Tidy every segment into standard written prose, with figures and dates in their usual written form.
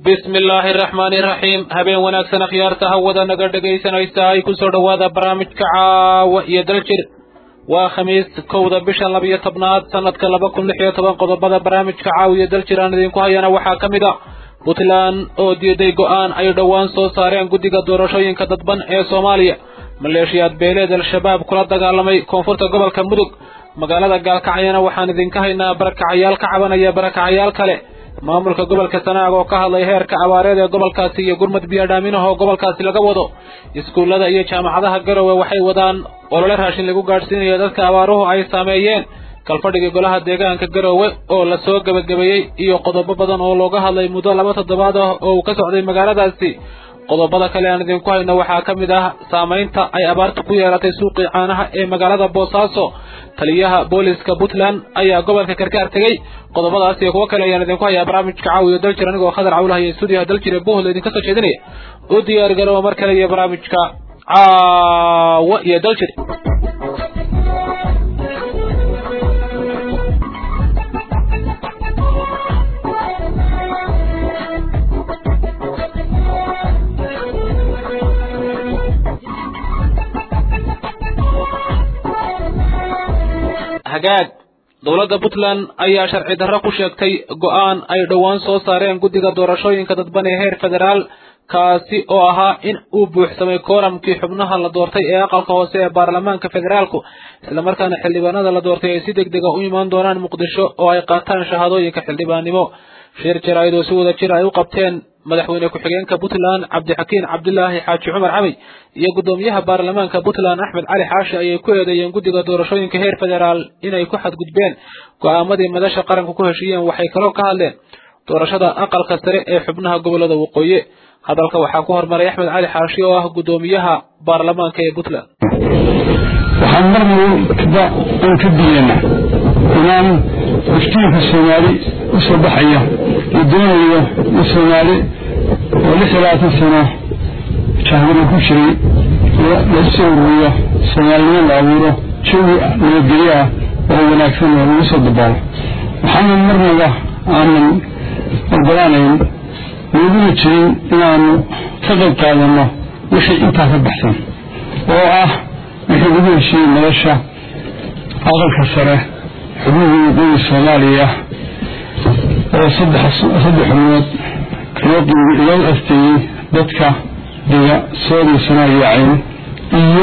بسم الله الرحمن الرحيم هبين وناكسن خيارتها وذا نقر دقيسن ايستاهي كسر وذا برامج كعاوة يدلجر وخميس كوذا بشان لبية تبنات سنة كلبكم لحية تبنقض بذا برامج كعاوة يدلجر أنا دينكو هيانا وحاكمدا بطلان او ديدي قوان اي دوان سو ساريان قدقى دورشوين كددبان اي سوماليا مليشيات بيليد الشباب كلا دقالمي كونفورتا قبل كمدوك مقالة قالكعيانا وحان دينكهينا بركعيال كعبان اي بركعيال كالي maamulka gobolka Sanaag oo ka hadlay heerka abaareed ee gobolkaasi iyo gurmad biyo dhaaminaha oo gobolkaasi laga wado iskuulada iyo jaamacadaha Garowe waxay wadaan olole raashin lagu gaarsiinayo dadka abaaruhu ay saameeyeen kalfadhiga golaha deegaanka Garowe oo la soo gabagabeeyay iyo qodobo badan oo looga hadlay muddo 2 toddobaad oo ka socday magaaladaasi qodobada kale aan idinku hayno waxaa kamid ah saameynta ay abaartu ku yeelatay suuqii caanaha ee magaalada Boosaaso taliyaha booliska Puntland ayaa gobolka Karkaar tagay qodobadaas iyo kuwa kale ayaan idinku hayaa barnaamijka caawiyo daljiran anigoo Khadar Cawlaha iyo studio daljire Bohol idinka soo jeedinaya oo diyaar garow mar kale iyo barnaamijka caawiyo daljire hagaag dawladda Puntland ayaa sharci darro ku sheegtay go'aan ay dhawaan soo saareen guddiga doorashooyinka dadban ee heer federaal kaasi oo ahaa in uu buuxsamay kooramkii xubnaha la doortay ee aqalka hoose ee baarlamaanka federaalku isla markaana xildhibaanada la doortay ay si degdeg ah u imaan doonaan Muqdisho oo ay qaataan shahaadooyinka xildhibaanimo shir jaraa'id oo si wada jir ay u qabteen madaxweyne ku-xigeenka Puntland Cabdixakiin Cabdullaahi Xaaji Cumar Xamay iyo gudoomiyaha baarlamaanka Puntland Axmed Cali Xaashi ayay ku eedeeyeen guddiga doorashooyinka heer federaal inay ku xadgudbeen go'aamadii madasha qaranku ku heshiiyeen waxay kaloo ka hadleen doorashada aqalka sare ee xubnaha gobolada waqooyi hadalka waxaa ku hormaray Axmed Cali Xaashi oo ah gudoomiyaha baarlamaanka ee Puntland waxaan marnay ka diyaana inaan iftiinka Soomaali u soo baxaya doonayo Soomaali oo 36 sano shahri ku jiray la soo ruuyo Soomaaliya la abuuro jawi nabadgelyo oo wanaagsan oo lagu soo dabaalo waxaan marnaba aanan ogolaanayn wadina jirin inaanu ka qayb qaadano wixii intaa ka baxsan oo ah wixii ugu heshiiyey nolosha aqalka sare xubnaha waqooyi Soomaaliya oo saddex xubnood loo asteeyay dadka diga Soomaaliya iyo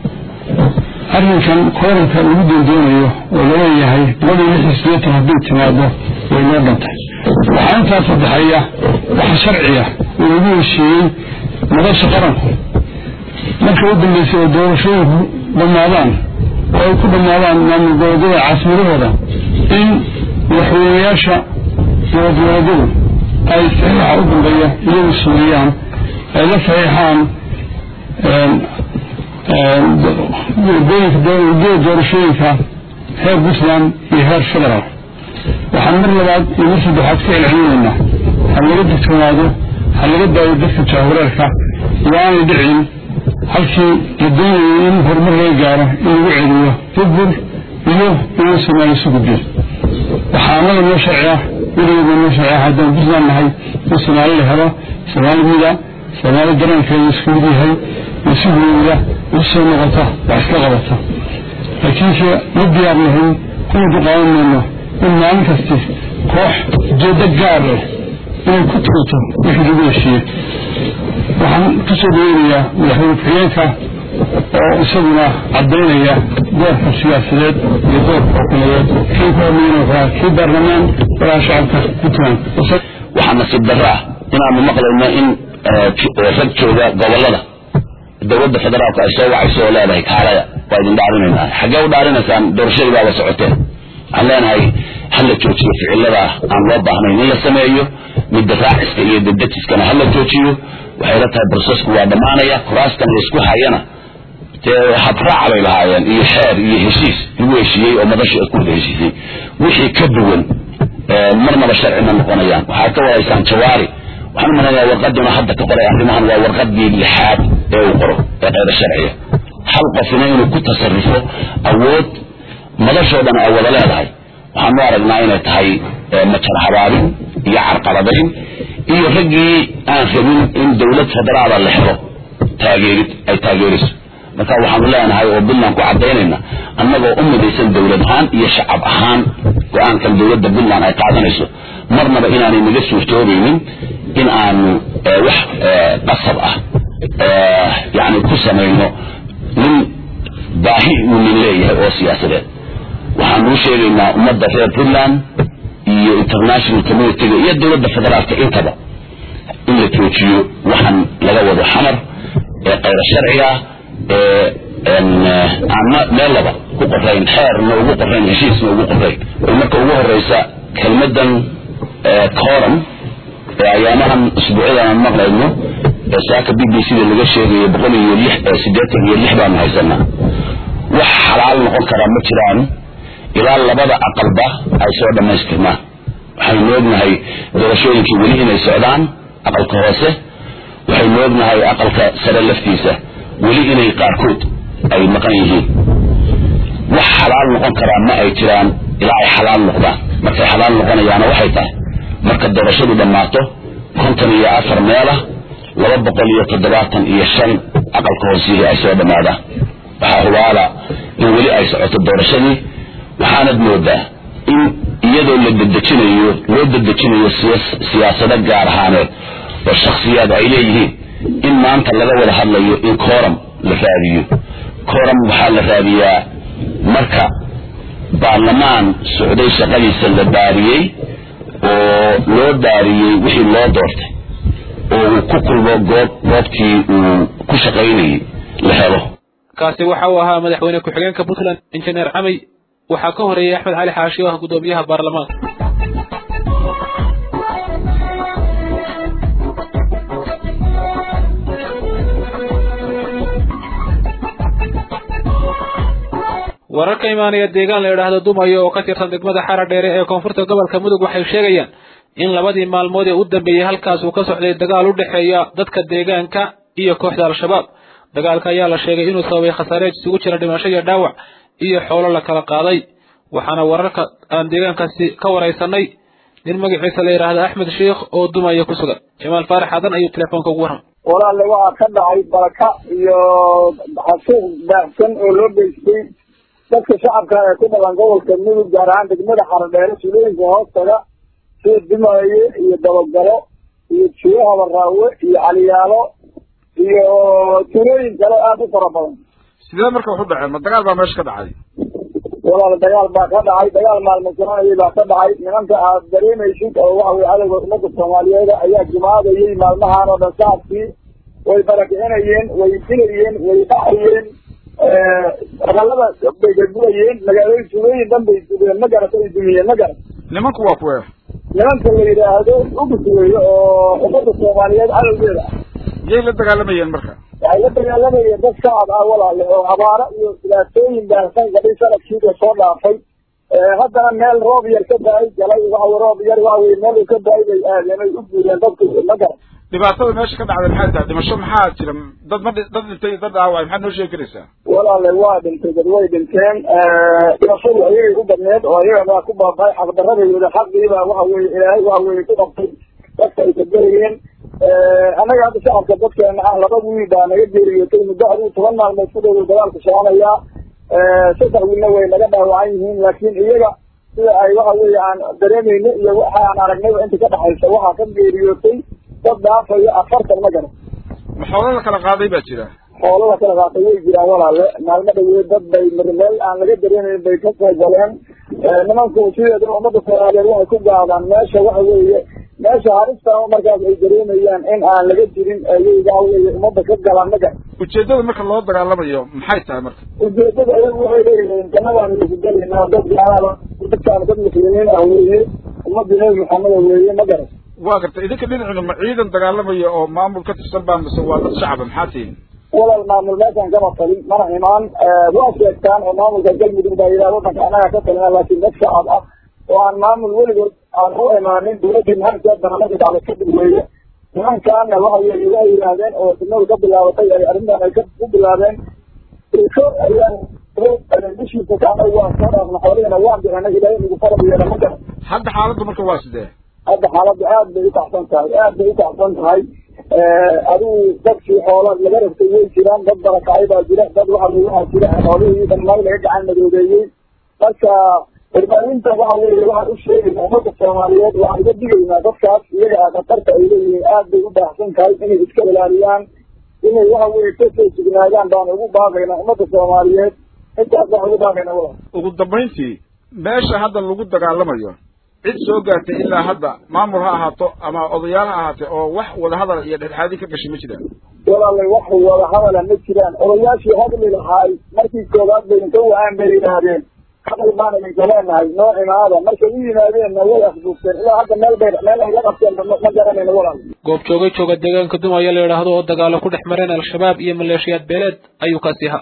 arrinkan kooranka lagu doonayo oo laga yahay 168 haddii timaado way noo dhantay waxaan intaas saddexaya waxa sharciya oo lagu heshiiyey madasha qaranku marka uu dambeysay doorashooyinku dhamaadaan oo ku dhamaadaan maamulka caasimadaha in waxweeyaasha dowladdu ay saxiixa u dambeeya iyo Suudaan ay la saxiixaan doorashooyinka heer Puntland iyo heer federaal waxaan mar labaad iyo saddexaad ka ilaalinayna hal laga digtoonaado hal laga daayo dadka jahwareerka waana dhicin halkii la doonayo in horumar laga gaaro in lagu celiyo fudbur iyo in Soomaaliya isu gudbiyo waxaana loo sharciyaa inuu loo sharciyaa haddii Puntland nahay in Soomaaliya helo Soomaalida Soomaaliya garankeeda isku yahay isuguuya soo noqota wax ka qabata laakiin ma diyaar yahay kuwa qaadanayno in maalin kasta koox jeeda gaar ah inay ku tuurto wixii lagu heshiiyey waxaan ka soo doonayaa madaxweyne ku-xigeenka oo isaguna caddaynaya doorka siyaasadeed iyo doorka xukuumadeed kii horumarinaya kii baarlamaan walaal shacabka Puntland waxaan nasiib darro ah inaanu maqlayno in rag jooga gobolada dawladda federaalka ay soo wacayso oo leedahay kaalaya waa idin dhaarinaynaa xagee u dhaarinaysaan doorashada waa socoteen aan leenahay hal la joojiyo ficilada aan loo baahnayn in la sameeyo mid raaciska iyo dadkiiskana hal la joojiyo waxay la tahay processku waa dhamaanaya kuraastan la isku hayana habraac bay lahaayeen iyo xeer iyo heshiis lagu heshiiyey oo madasha isku heshiisay wixii ka duwan marnaba sharci ma noqonayaan waxaa ka wadaysaan jawaari waxaan manayaa warqaduna hadda ka qoray arrimahan waa warqadii lixaad ee uu qoro ee qeyb sharciya hal qofina inuu ku tasarrufo awood madashoodan ay wada leedahay waxaan aragnaa inay tahay majar habaabin iyo carqaladayn iyo raggii aan rabin in dawlad federaal la helo taageeriso marka waxaan leenahay oo Puntland ku cadeynayna annagoo u midaysan dawlad ahaan iyo shacab ahaan go'aankan dawladda Puntland ay qaadanayso marnaba inaanay naga suurtoobeynin in aanu wax qasab ah yani ku sameeyno nin baahi uu leeyahay oo siyaasadeed waxaan u sheegaynaa ummadda reer Puntland iyo international community iyo dawladda federaalka intaba in la joojiyo waxaan laga wado xamar qayr sharciga ama meelaba ku qorayn xeerna ugu qorayn heshiisna ugu qorayn marka ugu horeysa kelmadan quorum ayaamahan usbuucyadan maqlayno saaka BBC laga sheegayo 186 baan haysanaa wax xalaal noqon kara ma jiraan ilaa labada aqalba ay soo dhameystirmaan waxaan ognahay doorashooyinkii weli inay socdaan aqalka hoose waxaan ognahay aqalka sare laftiisa weli inay qaarkood ay maqan yihiin wax xalaal noqon kara ma ay jiraan ilaa ay xalaal noqdaan markay xalaal noqonayaan waxay tahay marka doorashadu dhamaato 54 meel 275 aqalka hoose ay soo dhamaadaan waxa hubaala in weli ay socoto doorashadii waxaanad moodaa in iyadoo la dedejinayo siyaasado gaar ahaaneed oo shakhsiyaad ay leeyihiin in maanta laga wada hadlayo in quorum la raadiyo quorum waxaa la raadiyaa marka baarlamaan socday shaqadiisa la daariyey oo loo daariyey wixii loo doortay oo uu ku kulmo goobtii uu ku shaqaynayay la helo kaasi waxa uu ahaa madaxweyne ku-xigeenka Puntland Engineer Camay waxaa ka horeeyay Axmed Cali Xaashi oo gudoomiyaha baarlamaanka wararka imaanaya deegaan la yiraahdo Dumayo oo ka tirsan degmada Xaradheere ee koonfurta gobolka Mudug waxay sheegayaan in labadii maalmood ee u dambeeyay halkaas uu ka socday dagaal u dhaxeeya dadka deegaanka iyo kooxda Al-Shabaab dagaalka ayaa la sheegay inuu sababay khasaare isugu jira dhimasho iyo dhaawac iyo xoolo la kala qaaday waxaana wararka aan deegaankaasi ka waraysanay nin magaciisa la yiraahdo Axmed Sheekh oo Dumayo ku sugan Jamaal Faarax hadan ayuu telefoonka ugu waran walaal waxa ka dhacay baraka iyo xasuuq baahsan oo loo geystay dadka shacabka ee ku dhalan gobolka Mudug gaar ahaan degmada Xaradheere tuulooyinka hoostaga sida Dumayo iyo Dabagalo iyo Jiyaha Raawe iyo Caliyaalo iyo tuulooyin kale aad u fara badan sidee marka wuxuu dhacay ma dagaal baa meesha ka dhacay walaal dagaal baa ka dhacay dagaal maalmo sanadii baa ka dhacay nimanka aad dareemaysid oo waxa way cadawga ummadda Soomaaliyeed ayaa jimaadayay maalmahan oo dhan saacadii way barakinayeen way dilayeen way dhacayeen aqalada bay gudbayeen magaalooyin tuulooyin dhan bay gudbeen ma garatay dumiyeen ma garat nimanku waa kuwa nimanka la yiraahdo ugu suweeyo oo ummadda Soomaaliyeed cadawgeeda yay la dagaalamayeen marka waxay la dagaalamayeen dad shacab ah walaal oo abaara iyo dhibaatooyin baahsan gaday sanadkii soo dhaafay haddana meel roob yar ka daay galay waxa roob yar waa meel ka daay bay aadeen u guureen dadku ma garat dhibaatada meesha ka dhacday maxay tahay dhimasho maxaa jira dad dhintay dad dhaawacay maxaad noo sheegi karaysaa walaal waa dhintay dad way dhinteen dhimashadu ayay u badneed oo ayaga ku baabay xaqdaradooda xaqiiba waxa weeye ilaahay waxa weeye ku qabtay dadka ay tagariyeen anaga hadda shacabka dadkeena ah laba wiil baa naga geeriyootay muddo 10 maalmood ku dhow dagaalka soconaya saddex wiilna way naga dhaawacan yihiin laakiin iyaga sida ay waxa weeye aan dareemayno iyo waxa aan aragnay inta ka dhaxaysa waxa ka geeriyootay dad dhaafaya 40 ma garan xoolada kala qaaday baa jira xoolada kala qaaday way jiraan walaale maalmo dhaweey dad bay meel aan laga dareemaynin bay ka soo galeen nimanku sideeda ummadda Soomaaliyeed waxay ku gaadaan meesha waxa weeye meesha harista markaas ay dareemayaan in aan laga jirin ayaga weeye ummadda ka galaan ma garan ujeedada marka loo dagaalamayo maxay tahay marka ujeedada ay waxay leeyihiin kanadaan ugu galnaa dad gaala dad muslimiin ah weeye ummadda Nabi Maxamed weeye ma garan waa gartay idinka dhinacina ma ciidan dagaalamayo oo maamul ka tirsan baa mise waa dad shacab maxaa tihiin walaal maamul meeshan kama talin mana imaan waa sheegtaan oo maamulka galmudug baa yiraahdo dhanka anaga ka talina laakiin dad shacab ah oo aan maamul weligood aan u imaanin dowladii maxaa barnaamij dacwad ka weeye nimankaana waxa ay yiraahdeen oo sidoo ka bilaabatay ay arrintan ay ku bilaabeen ayaan bishii ka waa soo dhaafna xoolihina waan dirnay ilaahay ugu farabiyeena ma garan hadda xaaladdu marka waa sidee hadda xaaladdu aad bay u kacsan tahay adigu dadkii xoola laga rabtay way jiraan dad barakacay baa jira dad waxaa jira xoolihii dhammaan laga gacan madoobeeyey marka warbaahinta waxa weeye waxaan u sheegayna ummadda soomaaliyeed waxaan uga digaynaa dadkaas iyaga khatarta ay leeyihiin aad bay u baahsan tahay inay iska ilaaliyaan inay waxa weeye kasoo sugnaadaan baan ugu baaqaynaa ummadda soomaaliyeed intaas waxaan ugu baaqaynaa walaal ugu dambayntii meesha hadda lagu dagaalamayo cid soo gaartay ilaa hadda maamul ha ahaato ama odayaal ha ahaatee oo wax wadahadal iyo dhexdhexaadin ka gashay ma jiraan walaalay wax wadahadala ma jiraan odayaashii hadli lahaay markii koowaad bay inta waaan bay yidhaahdeen hadal baan idinka leenahay noo imaada markay u yimaadeenna way afduubteen ilaa hadda meel ay la qabteen ma garanayno walaal goob jooga deegaanka dumaya la yidhaahdo oo dagaalo ku dhex mareen al-shabaab iyo maleeshiyaad beeleed ayuu kaasi ahaa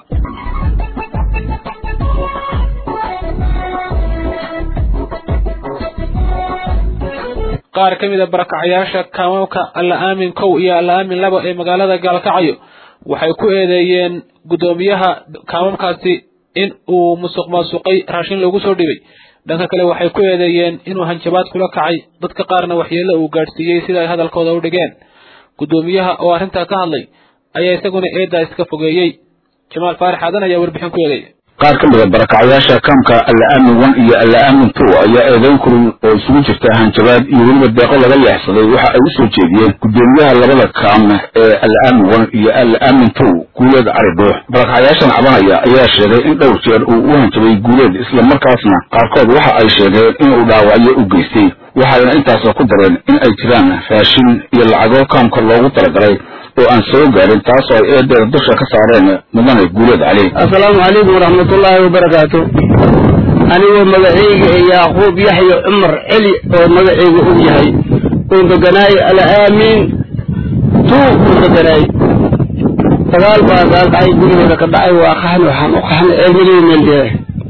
qaar ka mid a barakacayaasha kaamamka alla aamin kow iyo alla aamin laba ee magaalada gaalkacyo waxay ku eedeeyeen guddoomiyaha kaamamkaasi in uu musuq maasuqay raashin loogu soo dhibay dhanka kale waxay ku eedeeyeen inuu hanjabaad kula kacay dadka qaarna waxyeello uu gaadhsiiyey sida ay hadalkooda u dhigeen guddoomiyaha oo arrintaa ka hadlay ayaa isaguna eeddaa iska fogeeyey jamaal faarax aadan ayaa warbixin ku eegaya qaar ka mid a barakacayaasha kaamka alla aamin 1 iyo alla aamin 2 ayaa eedayn kulul oo isugu jirta hanjabaad iyo weliba deeqo laga leexsaday waxa ay u soo jeediyeen guddoomiyaha labada kaam ee alla aamin 1 iyo alla aamin 2 guuleed cali buux barakacayaashan cabanaya ayaa sheegay in dhowr jeer uu u hanjabay guuleed isla markaasna qaarkood waxa ay sheegeen inuu dhaawacyo u geystay waxayna intaasoo ku dareen in ay jiraan raashin iyo lacago kaamka loogu talagalay oo aan soo gaarin taasoo ay eedeeda dusha ka saareen mudane guuleed cali. assalaamu calaykum waraxmatullaahi wabarakaatu. anigoo magacayga yaaquub yaxya cumar celi oo magacayga og yahay oo deganaay ala aamin tuu u deganaay dagaal baa dhacay gurigooda ka dhacay waa qaxan waxaan u qaxnay cilmigii meeldee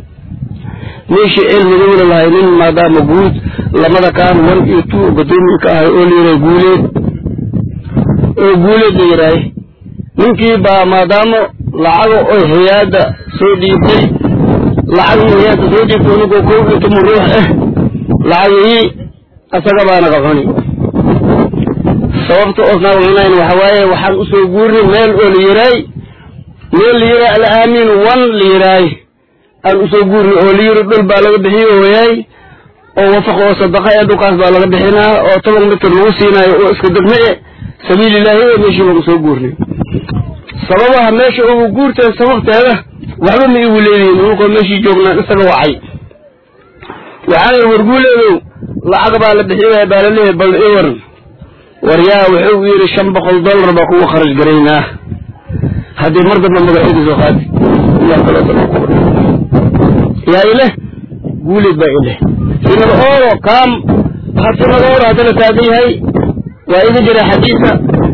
meeshii cilmigii lahay nin maadaama guud lamada kaan 1 iyo 2 gudoomiye ka ahay oo liiray guuleed oo guuleed liiray ninkii baa maadaama lacago oo hay'adda soo dhiibtay lacag hay'adda soo dhiibtay inuu koob iyo ruux lacagii asaga baana qafani sababta oo naawnaan waxa waaye waxaan u soo guurnay meel oo liiray ala aamin 1 liiray aan u soo guurnay oo liiray dhul baa laga bixiyo wayay oo wafaq oo sadaqa ee dukaas baa laga bixinaa oo 10 mitir lagu siinayo oo iska degmay sabiil ilaahi oo meeshii lagu soo guurnay sababaha meesha ugu guurtay sababteeda waxba ma igu leeyihiin oo meeshii joognaa isaga wacay waxaan warguuleeyo lacag baa la bixiyay baa la leeyahay bal waryaa wuxuu yiri $500 baa ku kharash gareynaa hadii mar dambe magaciisa soo qaad yaa ile guuleed baa ile sida oo kaam hadana oo hadana taagay waa iga jira xadiisa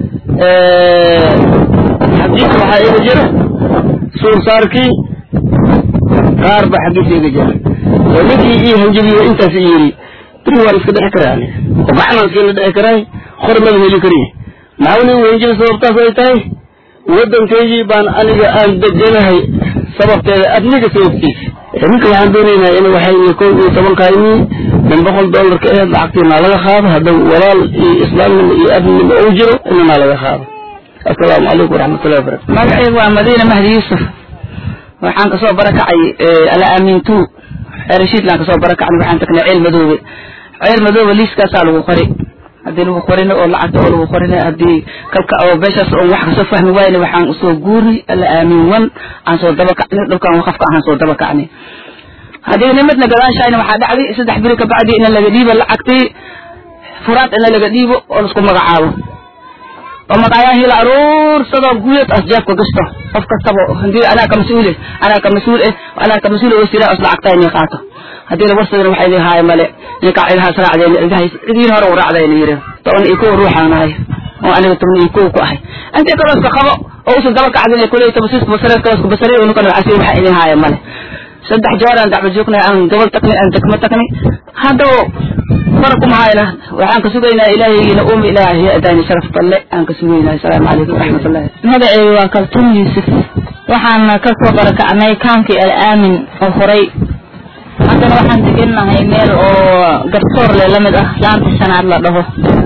waxa iga jira suur saarkii qaar ba xadiisa iga jira ولكن إيه هنجبيه أنت في يري تروح على كده حكراني وبعنا كنا ده حكراي خرم من اللي كريه معوني وهنجب سببته فايتاي ودم تيجي بان أنا أن دجناه سببته أبنيك سببتي يمكن عندنا إنه وحي يكون طبعا كايني من $100 كأيه عقدنا على خاب هذا ولا الإسلام أبن أوجره إنما على خاب. السلام عليكم ورحمة الله وبركاته. مرحبا ومدينة مهدي يوسف وحان كسو بركة على أمينتو رشيد لان كسو بركة عن وحان تكنا عيل مدوبة ليس كاسالو وقري هدي لو قرينا أو لعته أو قرينا هدي كلك أو بيشس أو واحد صفه موبايل وحان أصو جوري على أمين ون عن صوت دبك لو كان وقفك عن صوت دبك عني هدي نمتنا قلان شاينا وحاد عدي سدح بريك بعدي إن اللي قديبه لعكتي فرات إن اللي قديبه ونسكم مقعاوه ومقعاه العرور صدق قوية أسجاب كقصته أفكر هندي أنا كمسؤول وأنا كمسؤول وسيلة أصل عقتين يقاطه هذه الورثة روح إلى هاي ملء يقع لها سرعة إذا هرو رعد ينيره طبعا يكون روحه هاي وأنا بتمني يكون كواهي أنت كلاس كخبا أو صدقك عدني كله تبصيص بصري ونقول عسير روح إلى هاي ملء صدق جارا دعم جوكنا أن قبل تقني أن تكمتكني هذا فرقم هاينا وحان كسوغينا إلهي نقوم إلهي أداني شرف طلع أن كسوغينا السلام عليكم ورحمة الله مدعي وكالتون يوسف وحان كسو بركة عمي كانك الآمن وخري haddana waxaan degannahay meel oo garsoor le lamid ah laanta shanaad la dhaho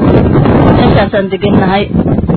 meeshaasaan degannahay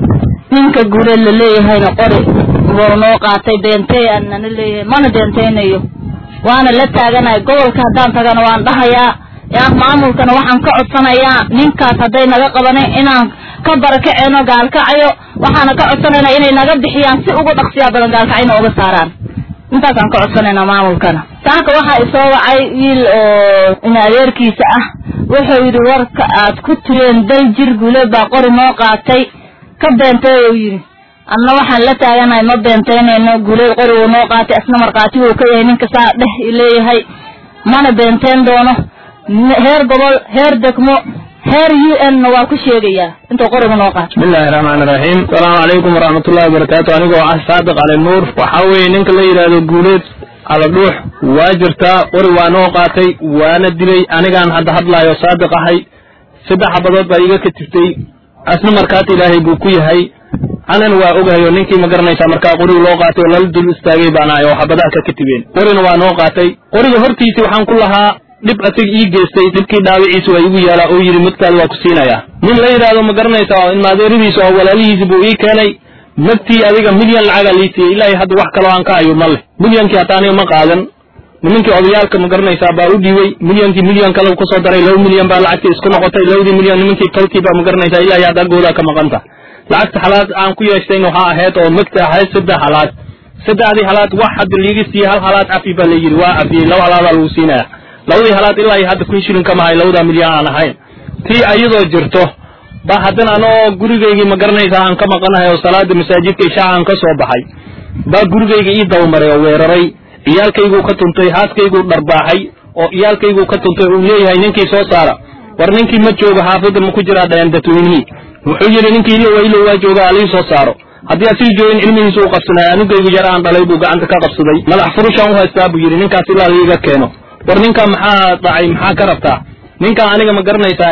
ninka guuleed la leeyahayna qori wuu noo qaatay beentay aanana leeyahay mana beentaynayo waana la taaganahay gobolka haddaan tagana waan dhahayaa yaa maamulkana waxaan ka codsanayaa ninkaas hadday naga qabaneen inaan ka barakaceeno gaalkacayo waxaana ka codsanaynaa inay naga bixiyaan si ugu dhaqsiya badan gaalkacayna uga saaraan intaasaan ka codsanaynaa maamulkana saaka waxaa isoo wacay wiil oo in adeerkiisa ah wuxuu yidhi warka aad ku tireen dal jir guuleed baa qori noo qaatay ka beentay uu yidhi anna waxaan la taaganahay ma beentaynayno guuleed qori wuu noo qaatay asna markhaati wuu ka yahay ninka saa dheh leeyahay mana beenteen doono heer gobol heer degmo heer UN waa ku sheegayaa inta qoriga noo qaatay bismillahir rahmanir rahim assalamu alaykum warahmatullahi wabarakatuh anigoo ah Saadiq Ali Nuur waxa weeye ninka la yiraahdo guuleed ala dhuux waa jirtaa qori waa noo qaatay waana dilay anigaan hadda hadlaayo Saadiq ahay saddex xabadood baa iga ka tirtay asna markaati ilaahay buu ku yahay anan waa ogahay ninkii ma garanaysa markaa qori loo qaatay oo la dul istaagay baan ayo xabadaha ka tibeen qorina waa noo qaatay qoriga hortiisa waxaan ku lahaa dib asig ii geystay dibkii dhaawiciisa waa igu yaala oo yiri midkaad waa ku siinaya nin la yiraahdo ma garanaysa in maadeeridiisa oo walaalihiisa buu ii keenay magtii adiga milyan lacag liitay ilaahay hadda wax kale aan ka ayo mal milyankii hataaniyo ma qaadan nimankii odayaalka ma garanaysa baa u dhiibay milyan kale ku soo daray 2 milyan baa lacagtii isku noqotay 2 milyan nimankii kalkii baa ma garanaysa ilaahay hadda gooda ka maqanta lacagta xalaad aan ku yeeshtay waxa ahayd oo magta ahayd saddex xalaad saddexdii xalaad wax hadda liigisi hal xalaad afi baa la yiri waa afi laba xalaad lagu siinaya lawdii halaad ilaa hadda kun shilin kama hay 2 milyan aan ahayn tii ayadoo jirto ba haddana anoo gurigeyga ma garanaysa aan ka maqanahay oo salaada masaajidka isha aan ka soo baxay ba gurigeyga ii dawmaray oo weeraray iyaalkaygu ka tuntay haaskaygu dharbaaxay oo iyaalkaygu ka tuntay uu leeyahay ninkii soo saara war ninkii ma joogo xaafadda ma ku jira dhayaan dadweynihi wuxuu yiri ninkii ilo waa jooga ali soo saaro haddii asii joogin cilmihiisu uu qabsanay anigaygu yar aan dhalay buu gacanta ka qabsaday madax furushan u haystaa buu yiri ninkaas ilaa iga keeno war ninka maxaa dhacay maxaa ka rabtaa ninka aniga ma garanaysaa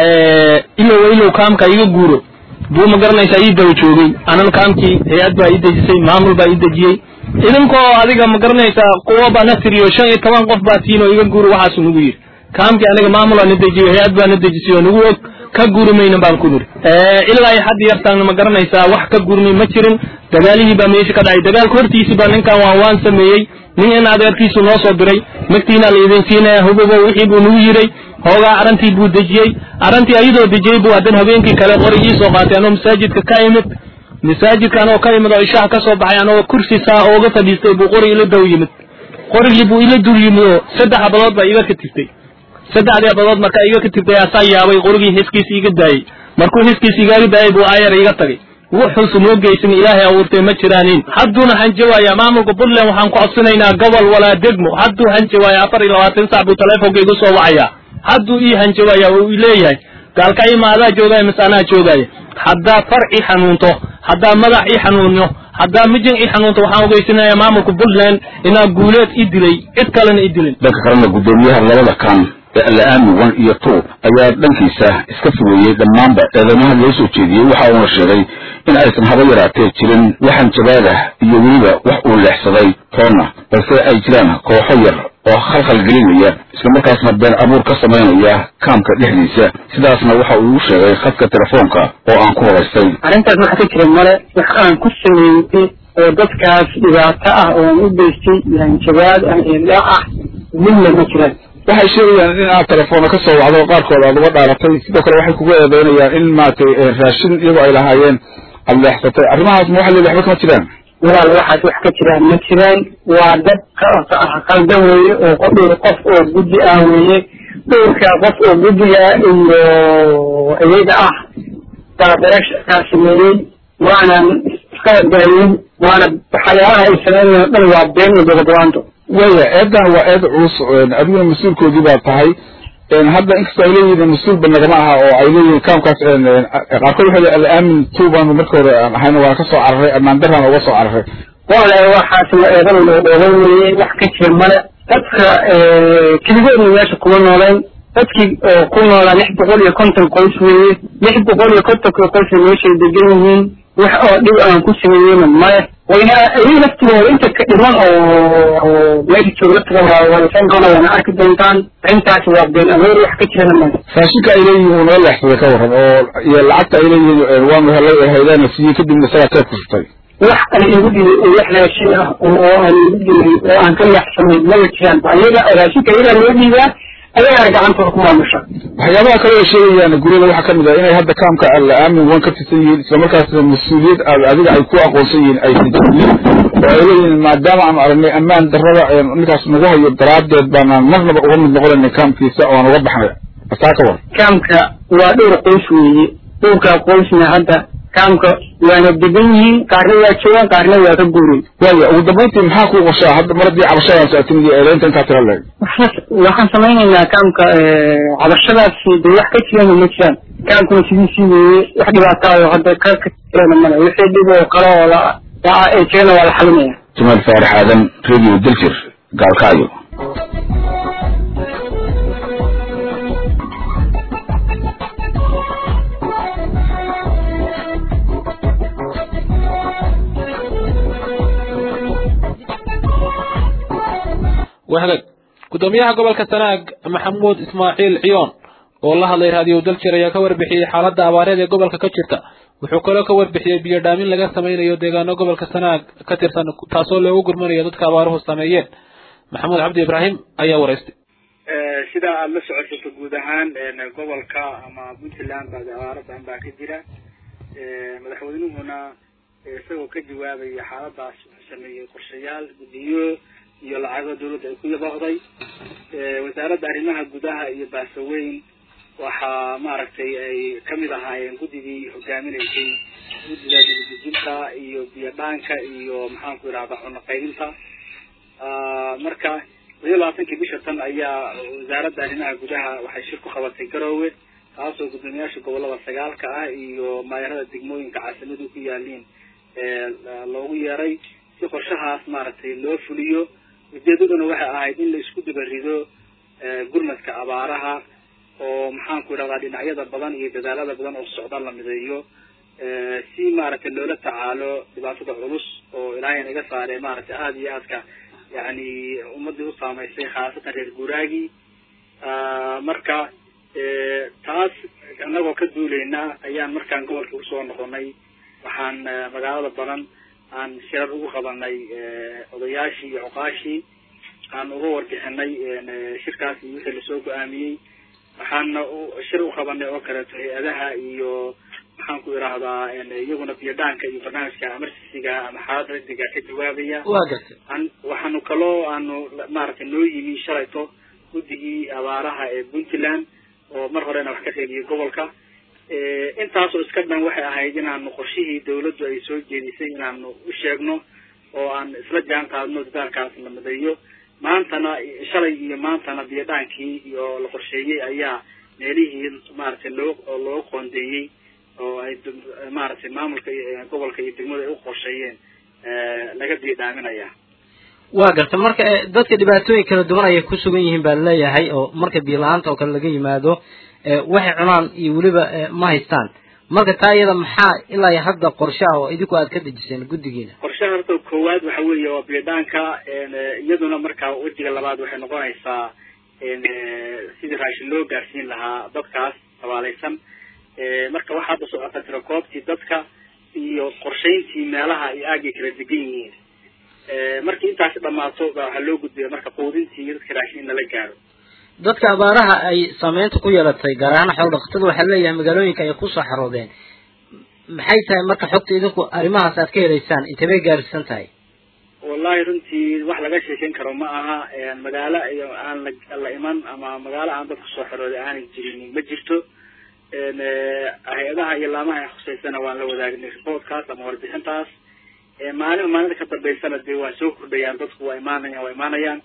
ilo kaamka iga guuro buu ma garanaysaa ii daw joogay anan kaamkii hay'ad baa ii dejisay maamul baa ii dejiyay idinkoo adiga ma garanaysaa kuwa baa nasriyo 15 qof baa tiino iga guuro waxaas nugu yiri kaamkii aniga maamul aan dejiyay hay'ad baa na dejisay nugu og ka guurmayna baan ku niri ilaa ay had yartaan ma garanaysaa wax ka guurmay ma jirin dagaalihii baa meesha ka dhacay dagaalka hortiisa baa ninkan waan sameeyay nin in adeerkiisu noo soo diray magtiina la idin siinaya hububo wixii buu nagu yiray hoogaa arantii buu dejiyay arantii ayadoo dejiyay buu hadan habeenkii kale qorigii soo qaatay anoo masaajidka ka imid masaajidka anoo ka imid oo ishaha ka soo baxay anoo kursi saa ooga fadhiistay buu qori ila daw yimid qorigii buu ila dul yimid oo saddex xabadood baa iga ka tirtay saddexdii xabadood markaa iga ka tirtay asaa yaabay qorigii hiskiisa iga daayay markuu hiskiisa iga daayay buu ayar iga tagay wuxuu noo geysan ilaahay awoortay ma jiraanin hadduna hanjawaaya maamulka Puntland waxaan ku codsanaynaa gobol walaa degmo hadduu hanjawaaya 24 saac buu telefoonka igu soo wacaya hadduu ii hanjawaaya uu leeyahay gaalka imaada joogay misaana joogay hadda farci xanuunto hadda madax ii xanuuno hadda mijin ii xanuunto waxaan ogeysanayaa maamulka Puntland inaa guuleed ii dilay cid kalena ii dilin dadka kalena gudoomiyaha labada kan الآن وان يطوب أيها دنكيسة اسكفوية دمانبا إذا ما هل يسو تشيدي وحاونا الشغي إن أيسن هبيراتي تشيرين وحن جبادة يويبا وحقول لحصدي طولنا بس أي جلانة كوحير وخلق القليمية اسكا مركز مدبان أبور كسمين إياه كامكا لحديثة سداسنا وحاول الشغي خدك تلفونك وأنكور السيد أرنتك ما حتكر المرة وحقان كسمين dadkaas dhibaato ah oo u beystay hanjabaad aan ilaa min la majran waxay sheegayaan in aad telefoon ka soo wacdo qaarkood aad uga dhaaratay sidoo kale waxay kugu eedeynayaan in maatay raashin iyagu ay lahaayeen aad leexsatay arrimahaas ma waxa leeyahay waxba kama jiraan walaal waxaad wax ka jiraan ma jiraan waa dad qaldan weeye oo qof oo guddi ah weeye dhowrka qof oo guddiga iyo iyaga ah taabarash sameeyay waana كذا وأنا بحياة إنسان من وابين وبغضوانته. ويا إذا هو إذا عوس أبيه المسؤول كذي بتاعي إن هذا إنسان إذا المسؤول بالنجمعها أو عيلي كم كاس أقول هذا الآن توبا ومذكر حين وقصوا عرفه ما عندنا وقصوا عرفه. ولا واحد يغني وحكي في الملأ تذكر كذا الناس يكونون عليه تذكر كنا لا نحب قول يكونت القيس نحب قول يكونت القيس ويش الدجاجين وحقق أن كسر من ما وإن أريد أفتح أنت كمان أو ما يشتغل ترى ولا كان قالوا أنا أكيد دونتان أنت أشوف بين أمير وحكيت لنا فاشك إليه ولا يحصل كورهم أو يلعبت إليه الوان هذا نفسي كده من سنة كفر wax ay ugu waxlaashay oo aan ka yaxsanay malkiyan ayaga raashika ila leeyihiin ayaga gacanta ku maamusha waxyaabaha kale ee sheegayaan guriga waxa kamid ah inay hadda kaamka alla aamin wan ka tirsan yihiin isla markaasna mas'uuliyad adiga ay ku aqoonsan yihiin ay jireen oo ay leeyihiin maadaama aan aragnay ammaan darrada ninkaas nagu hayo daraadeed baan marnaba uga mid noqonay kaamkiisa oo aan uga baxnay asaaka war kaamka waa dhowr qoys weeye dhowrka qoysna hadda kaamka waana deganyihiin qaarna waa joogaan qaarna waa ka guuray waayo ugu dambeyntii maxaa ku qorshaa hadda maradii cabashadaas aad timid eeleynta intaa tira leeg waxaan samaynaynaa kaamka cabashadaasi de wax ka jiraan ma jiraan kaamkuna sidiisii weeye wax dhibaato ah hadda ka jirana male wixii dhib oo kale oo la jirana waa la xalinaya Jamal Faarax Aadan Radio Daljir Gaalkaayo وهلك قدوميها قبل كسناق محمود إسماعيل عيون والله الله يرهدي ودلشر يا كور بحي حالات أبارات قبل ككشرتا وحكوا كور بحي بيردامين لقى سمين يوديغانو قبل كسناق كتير تاسول له قرمن يدك أباره السميين محمود عبد إبراهيم أيا ورستي سيدا الله سعودي تقودهان قبل كا أما بنتلان بعد أبارات عن باقي جرا مدحودين هنا سووا كجوابي حالات سمين قرشيال بديو iyo lacago dawladda ay ku yabaqday wasaaradda arrimaha gudaha iyo baasaweyn waxa maaragtay ay kamid ahaayeen guddigii hogaaminaysay guddiga dibadejinta iyo biyadhaanka iyo maxaan ku yiraahdaa cunno qaybinta marka 22 bisha tan ayaa wasaaradda arrimaha gudaha waxay shir ku qabatay Garowe taasoo gudoomiyaasha gobolada 9 ah iyo maayarada degmooyinka caasimadu ku yaaliin loogu yeeray si qorshahaas maaragtay loo fuliyo ujeedaduna waxay ahayd in la isku dabarido gurmadka abaaraha oo maxaan ku yiraahdaa dhinacyada badan iyo dadaalada badan oo socda la mideeyo si maaragtay loola tacaalo dhibaatada culus oo ilaahay naga saaray maaragtay aad iyo aadka yani ummadii u saameysay khaasatan reer guuraagi marka taas anagoo ka duulayna ayaan markaan gobolka usoo noqonay waxaan magaalada badan aan shirar ugu qabanay odayaashii iyo cuqaashii aan uga warbixinay shirkaas iyo wixii lasoo go'aamiyey waxaan shir u qabanay oo kaleeto hay-adaha iyo maxaan ku yiraahdaa iyaguna biyadhaanka iyo barnaamijka emergency-ga ama xaalada degdega ka jawaabaya waxaanu kaloo aanu maaragtay noo yimi shalayto guddigii abaaraha ee Puntland oo mar horena wax ka qeybiyey gobolka intaasoo iska dhan waxay ahayd inaanu qorshihii dawladdu ay soo jeedisay inaanu u sheegno oo aan isla jaan qaadno dadaalkaas la mideeyo maantana shalay iyo maantana biyadhaankii iyo la qorsheeyey ayaa meelihii maaragtay loo qoondeeyey oo ay maaragtay maamulka gobolka iyo degmada ay u qorsheeyeen laga biyadhaaminaya waa garta marka dadka dhibaatooyin kala duwan ay ku sugan yihiin baa leeyahay oo marka biyo la'aanta oo kale laga yimaado waxay cunaan iyo waliba ma haystaan marka taa iyada maxaa ilaa hadda qorshaha oo idinku aad ka dejiseen guddigeena qorshaha horta koowaad waxa weeye waa biyadhaanka iyaduna markaa wajiga labaad waxay noqonaysaa sidii raashin loo gaarsiin lahaa dadkaas tabaalaysan marka waxaa hadda socota tirakoobtii dadka iyo qorshayntii meelaha ay aagay kala degan yihiin markii intaas dhamaato waxaa loo gudbiya marka quudintii dadka raashin in lala gaaro dadka abaaraha ay saameynta ku yeelatay gaar ahaan xoolo dhaqatada waxaa leeyahay magaalooyinka ay ku soo xaroodeen maxay tahay marka xogta idinku arrimahaas aad ka helaysaan intee bay gaarsiisan tahay wallahi runtii wax laga sheekeyn karo ma aha magaalo iyo aan la iman ama magaalo aan dadku soo xarooday aanay jirin ma jirto hay-adaha iyo laamaha ay khuseysana waan la wadaagnay reportkaas ama warbixintaas maalinta ka dambeysana dee waa soo kordhayaan dadku waa imaanayaan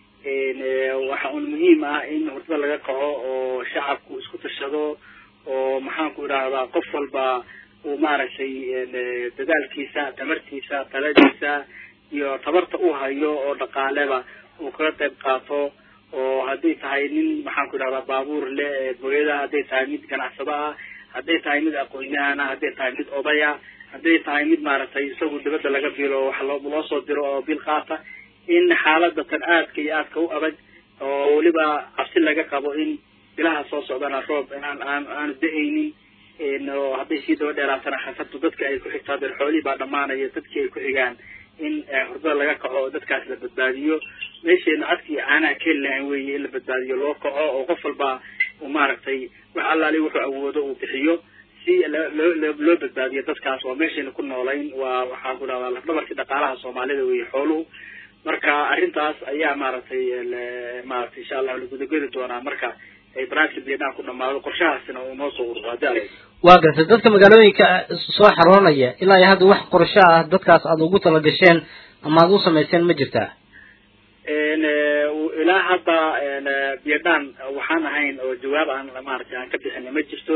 waxa un muhiim ah in hortada laga kaco oo shacabku isku tashado oo maxaan ku yiraahdaa qof walba uu maaragtay dadaalkiisa tamartiisa taladiisa iyo tabarta u hayo oo dhaqaaleba uu kaga qayb qaato oo hadday tahay nin maxaan ku yiraahdaa baabuur leh booyada hadday tahay mid ganacsado ah hadday tahay mid aqoon-yahan ah hadday tahay mid odaya hadday tahay mid maaragtay isagu dibadda laga bilo wax loo soo diro oo bil qaata in xaaladda tan aadka iyo aadka u adag oo weliba cabsi laga qabo in bilaha soo socdana roob aan da'aynin oo hadday sii daba dheeraatana khasabtu dadka ay ku xigtaa dee xoolihii baa dhammaanaya dadkii ay ku xigaan in hurdada laga kaco oo dadkaas la badbaadiyo meesheena cadkii caanaha keeli lahayn weeye in la badbaadiyo loo kaco oo qof walba uu maaragtay wax allaali wuxuu awoodo uu bixiyo si loo badbaadiyo dadkaas waa meeshayna ku noolayn waa waxaa ku dhahdaa lafdhabarkii dhaqaalaha soomaalida weeye xooluhu marka arrintaas ayaa maaragtay insha allah la gudageli doonaa marka ay barnaamijka biyaha ku dhamaado qorshahaasina uu noo soo ururaaday waa gartay dadka magaalooyinka soo xaroonaya ilaa iyo hadda wax qorshe ah dadkaas aad ugu tala gasheen ama aad u samayseen ma jirtaa ilaa hadda biyadhaan waxaan ahayn oo jawaab aan maaragtay aan ka bixina ma jirto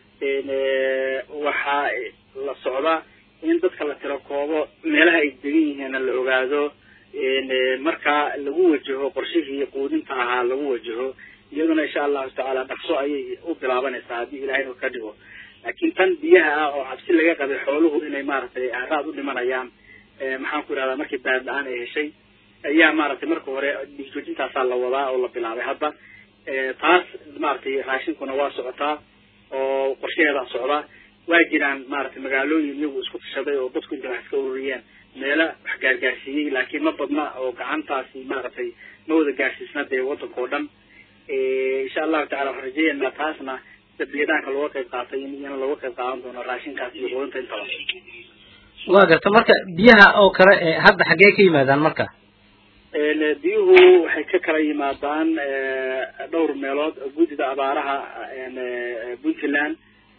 waxaa la socda in dadka la tiro koobo meelaha ay degan yihiinna la ogaado marka lagu wajaho qorshihii quudinta ahaa lagu wajaho iyaduna insha allahu tacaala dhaqso ayay u bilaabanaysaa haddii ilaahay uu ka dhigo laakiin tan biyaha ah oo cabsi laga qabay xooluhu inay maaragtay aaraad u dhimanayaan maxaan ku idhahdaa markii baad la-aan ay heshay ayaa maaragtay marka hore dhiigjoojintaasaa la wadaa oo la bilaabay hadda taas maaragtay raashinkuna waa socotaa oo qorshaheedaa socdaa waa jiraan maaragtay magaalooyin iyagu isku tashaday oo dadku inta wax iska ururiyeen meelo wax gaargaarsiiyey laakiin ma badna oo gacantaasi maaragtay ma wada gaarsiisna dee waddanka oo dhan insha allahu tacala waxaan rajeeyaynaa taasna sida biyadaanka looga qayb qaatay in looga qayb qaadan doono raashinkaas iyo quudinta intaba waa garta marka biyaha oo kale hadda xaggee ka yimaadaan marka biyuhu waxay ka kala yimaadaan dhowr meelood guddida abaaraha puntland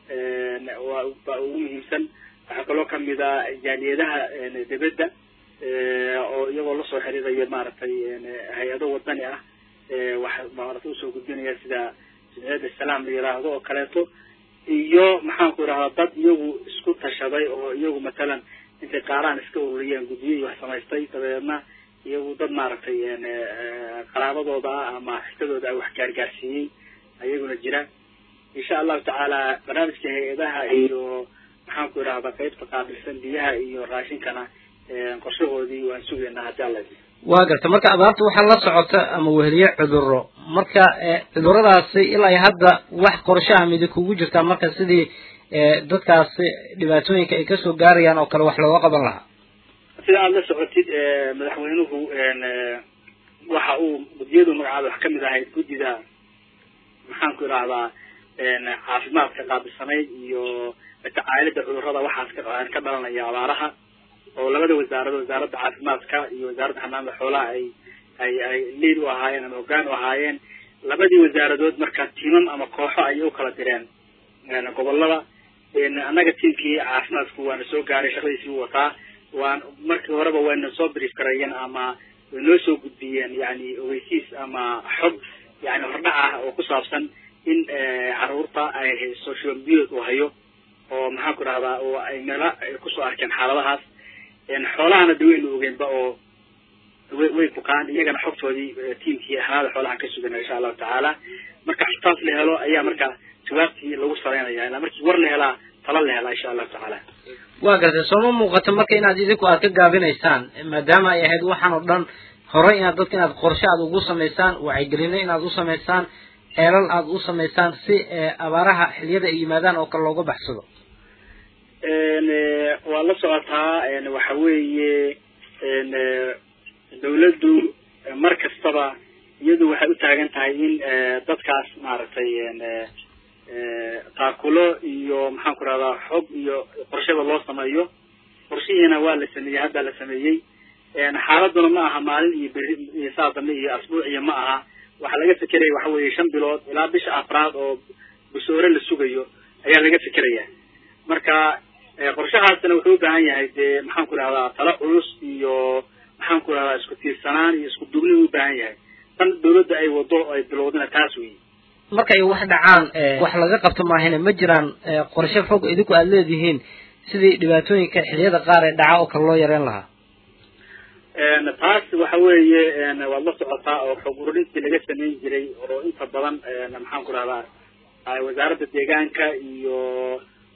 waa ugu muhiimsan waxaa kaloo kamida jaaliyadaha dibadda oo iyagoo lasoo xiriiraya maaragtay hay-ado wadani ah waxa maaragtay usoo gudbinaya sida jimciyadda salaam la yiraahdo oo kaleeto iyo maxaan ku idhahdaa dad iyagu isku tashaday oo iyagu matalan intay qaaraan iska ururiyeen guddiyo iyo wax samaystay dabeedna iyagu dad maaragtay qaraabadooda ah ama xigtadooda ay wax gaargaarsiiyey ayaguna jira insha allahu tacaala barnaamijka hay-adaha iyo maxaan ku idhahdaa qaybta qaabilsan biyaha iyo raashinkana qorshahoodii waan sugaynaa haddii alla waa garta marka abaarta waxaa la socota ama weheliye cudurro marka cudurradaasi ilaa iyo hadda wax qorshe ah midi kugu jirtaa marka sidii dadkaasi dhibaatooyinka ay kasoo gaarayaan oo kale wax looga qaban lahaa sida aada la socotid madaxweynuhu waxa uu guddiyadu magacaada wax kamid ahayd guddida maxaan ku idhahdaa caafimaadka qaabilsanayd iyo tacaalida cudurrada waxaas ka dhalanaya abaaraha oo labada wasaarado wasaaradda caafimaadka iyo wasaaradda xanaanada xoolaha ay liid u ahaayeen ama hoggaan u ahaayeen labadii wasaaradood marka tiimam ama kooxo ayay u kala direen gobolada annaga tiimkii caafimaadku waana soo gaaray shaqadiisii u wataa waan markii horeba wayna soo brief garayeen ama way noo soo gudbiyeen yani ogeysiis ama xog yani hordhac ah oo ku saabsan in caruurta ay hayso shubanbiyood uu hayo oo maxaan ku idhahdaa oo ay meela kusoo arkeen xaaladahaas xoolahana de waynu ogeynba oo way bukaan iyagana xogtoodii tiimkii xanaanada xoolahan ka sugana insha allahu tacaala marka xogtaas la helo ayaa marka jawaabtii lagu saraynaya ilaa markii war la helaa tala la helaa insha allahu tacaala waa gartay sooma muuqato marka inaad idinku aad ka gaabinaysaan maadaama ay ahayd waxaan oo dhan horey inaad dadka inaad qorshe aad ugu samaysaan wacyigelino inaad u samaysaan ceelal aad u samaysaan si abaaraha xiliyada ay yimaadaan oo kale looga baxsado waa la socotaa waxa weeye dawladdu mar kastaba iyadu waxay u taagan tahay in dadkaas maaragtay taakulo iyo maxaan ku rahdaa xog iyo qorshada loo sameeyo qorshihiina waa la sameeyey hadda la sameeyey xaaladuna ma aha maalin iyo beri iyo saa dambe iyo asbuuciya ma aha waxaa laga fikeraya waxa weeye 5 bilood ilaa bisha afraad oo bushoore la sugayo ayaa laga fikeraya marka qorshahaasna wuxuu u baahan yahay dee maxaan ku rahdaa talo culus iyo maxaan ku rahdaa isku tiirsanaan iyo isku duubni u baahan yahay tan dawladda ay wado ay bilowdana taas weeye markay wax dhacaan wax laga qabto maahina ma jiraan qorshe fog idinku aad leedihiin sidii dhibaatooyinka xilliyada qaar ee dhaca oo kale loo yareyn lahaa taas waxa weeye waad la socotaa oo xog ururintii laga samayn jiray oo inta badan maxaan ku rahdaa wasaaradda deegaanka iyo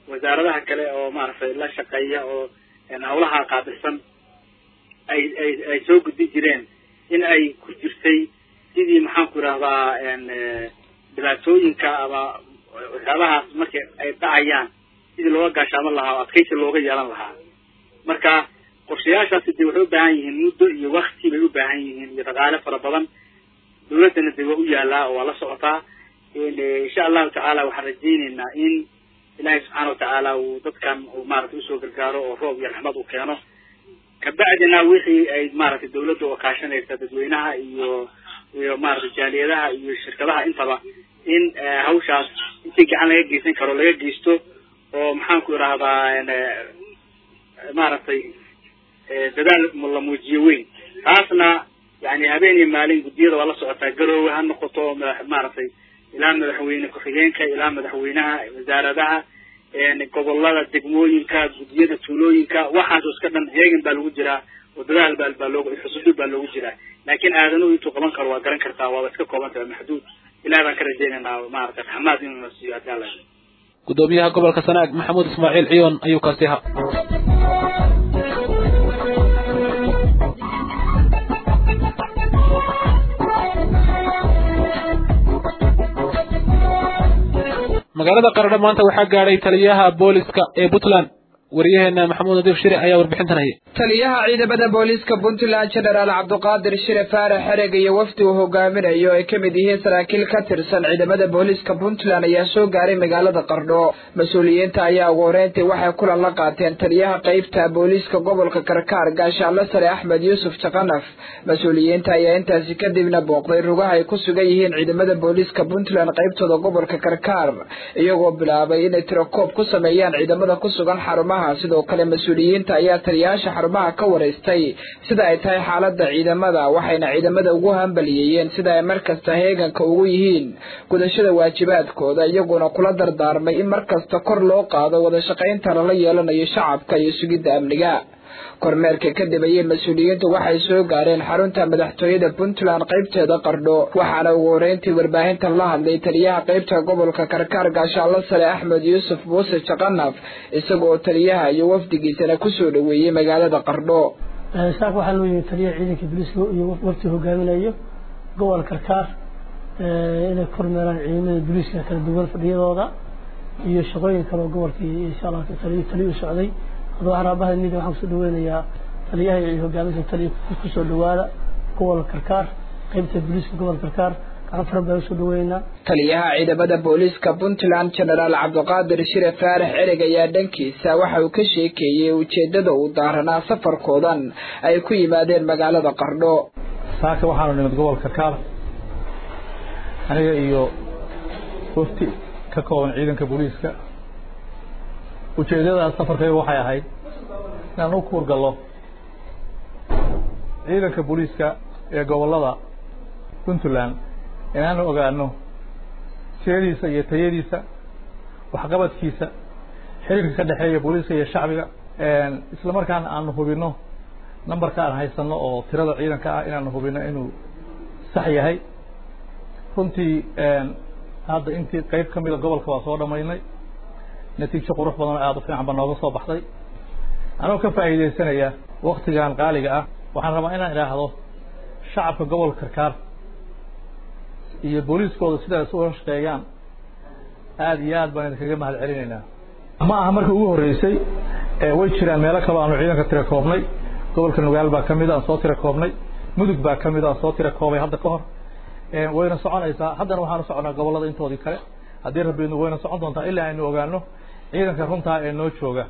wasaaradaha kale oo maaragtay la shaqeeya oo hawlaha qaabilsan ay soo gudbi jireen in ay ku jirtay sidii maxaan ku idhahdaa dhibaatooyinka ama waxyaabahaas markay ay dhacayaan sidii looga gaashaaman lahaa oo adkaysi looga yeelan lahaa marka qorshayaashaasi dee waxay u baahan yihiin muddo iyo wakti bay u baahan yihiin iyo dhaqaale fara badan dawladdana dee waa u yaalaa oo waa la socotaa insha allahu tacaala waxaan rajaynaynaa in ilaahay subxaana watacaala uu dadkan uu maaragtay usoo gargaaro oo roob iyo raxmad uu keeno kabacdina wixii ay maaragtay dawladda oo kaashanaysa dadweynaha iyo maaragtay jaaliyadaha iyo shirkadaha intaba in hawshaas intii gacan laga geysan karo laga geysto oo maxaan ku idhahdaa maaragtay dadaal la muujiyo weyn taasna yani habeen iyo maalin guddiyada waa la socotaa garoowe ha noqoto maaragtay ilaa madaxweyne ku-xigeenka ilaa madaxweynaha wasaaradaha gobolada degmooyinka guddiyada tuulooyinka waxaas iska dhan heegan baa lagu jiraa oo dadaal baa loogu xusuusin baa loogu jiraa laakiin aadanuhu intuu qaban karo waa garan kartaa waaba iska kooban tahay maxduud ilaah baan ka rajaynaynaa maaragtay raxmaad inuu na siiyo haddii alla gudoomiyaha gobolka Sanaag Maxamuud Ismaaciil Ciyoon ayuu kaasi ahaa magaalada Qardho maanta waxaa gaaray taliyaha booliska ee Puntland wariyaheena Maxamuud Nadiif Shire ayaa warbixintan hayay taliyaha ciidamada booliska Puntland General Cabdiqaadir Shire Faarax Xereg iyo wafdi uu hogaaminayo ay kamid yihiin saraakiil ka tirsan ciidamada booliska Puntland ayaa soo gaaray magaalada Qardho mas'uuliyiinta ayaa ugu horeyntii waxay kulan la qaateen taliyaha qaybta booliska gobolka Karkaar Gaashaale Sare Axmed Yuusuf Taqanaf mas'uuliyiinta ayaa intaasi kadibna booqday rugaha ay ku sugan yihiin ciidamada booliska Puntland qaybtooda gobolka Karkaar iyagoo bilaabay inay tirakoob ku sameeyaan ciidamada ku sugan xarumaha sidoo kale mas'uuliyiinta ayaa taliyaasha xarumaha ka wareystay sida ay tahay xaaladda ciidamada waxayna ciidamada ugu hambaliyeen sida ay markasta heeganka ugu yihiin gudashada waajibaadkooda iyaguna kula dardaarmay in markasta kor loo qaado wada shaqaynta lala yeelanayo shacabka iyo sugidda amniga kormeerka kadib ayay mas'uuliyiintu waxay soo gaareen xarunta madaxtooyada Puntland qaybteeda Qardho waxaana ugu horeyntii warbaahinta la hadlay taliyaha qaybta gobolka Karkaar Gaashaale Sare Axmed Yuusuf Muuse Taqanaf isagoo taliyaha iyo wafdigiisana ku soo dhaweeyay magaalada Qardho saak waxaa loo yimid taliyaha ciidanka booliska iyo wafdi hogaaminayo gobolka Karkaar inay kormeeraan ciidamada booliska kala duwan fadhiyadooda iyo shaqooyin kale oo gobolka insha Allah taliyaha socday waxaan rabaa in waxaan soo dhaweynayaa taliyaha iyo hogaaminta taliyaha ku soo dhawaada gobolka Karkaar qaybta booliska gobolka Karkaar afar baa soo dhaweynaa taliyaha ciidamada booliska Puntland General Cabdiqaadir Shire Faarax Xereg ayaa dhankiisa waxa uu ka sheekeeyay ujeedada uu daaranaa safarkoodan ay ku yimaadeen magaalada Qardho saaka waxaanu nimid gobolka Karkaar aniga iyo wafdi ka kooban ciidanka booliska ujeedada safarkayga waxay ahayd inaan u kuurgalo ciidanka booliska ee gobolada Puntland inaan ogaano siradiisa iyo tayadiisa waxqabadkiisa xiriirka ka dhaxeeya booliska iyo shacbiga isla markaana aan hubino numberka aan haysano oo tirada ciidanka ah inaan hubino inuu sax yahay runtii hadda intii qayb kamid ah gobolka waa soo dhameynay natiijo qurux badan aad u fiican banooga soo baxday anoo ka faa'iideysanaya waqtigan qaaliga ah waxaan rabaa inaan ilaahdo shacabka gobolka Karkaar iyo booliskooda sidaas u shaqeeyaan aad iyo aad baan kaga mahad celinaynaa ma aha markii ugu horeysay way jiraan meelo kale aanu ciidanka tira koobnay gobolka Nugaal baa kamid ah soo tira koobnay mudug baa kamid ah soo tira koobay hadda ka hor wayna soconaysaa haddana waxaanu soconaa gobolada intoodii kale haddii rabbiinu wayna socon doontaa ilaa aynu ogaano ciidanka runta ee noo jooga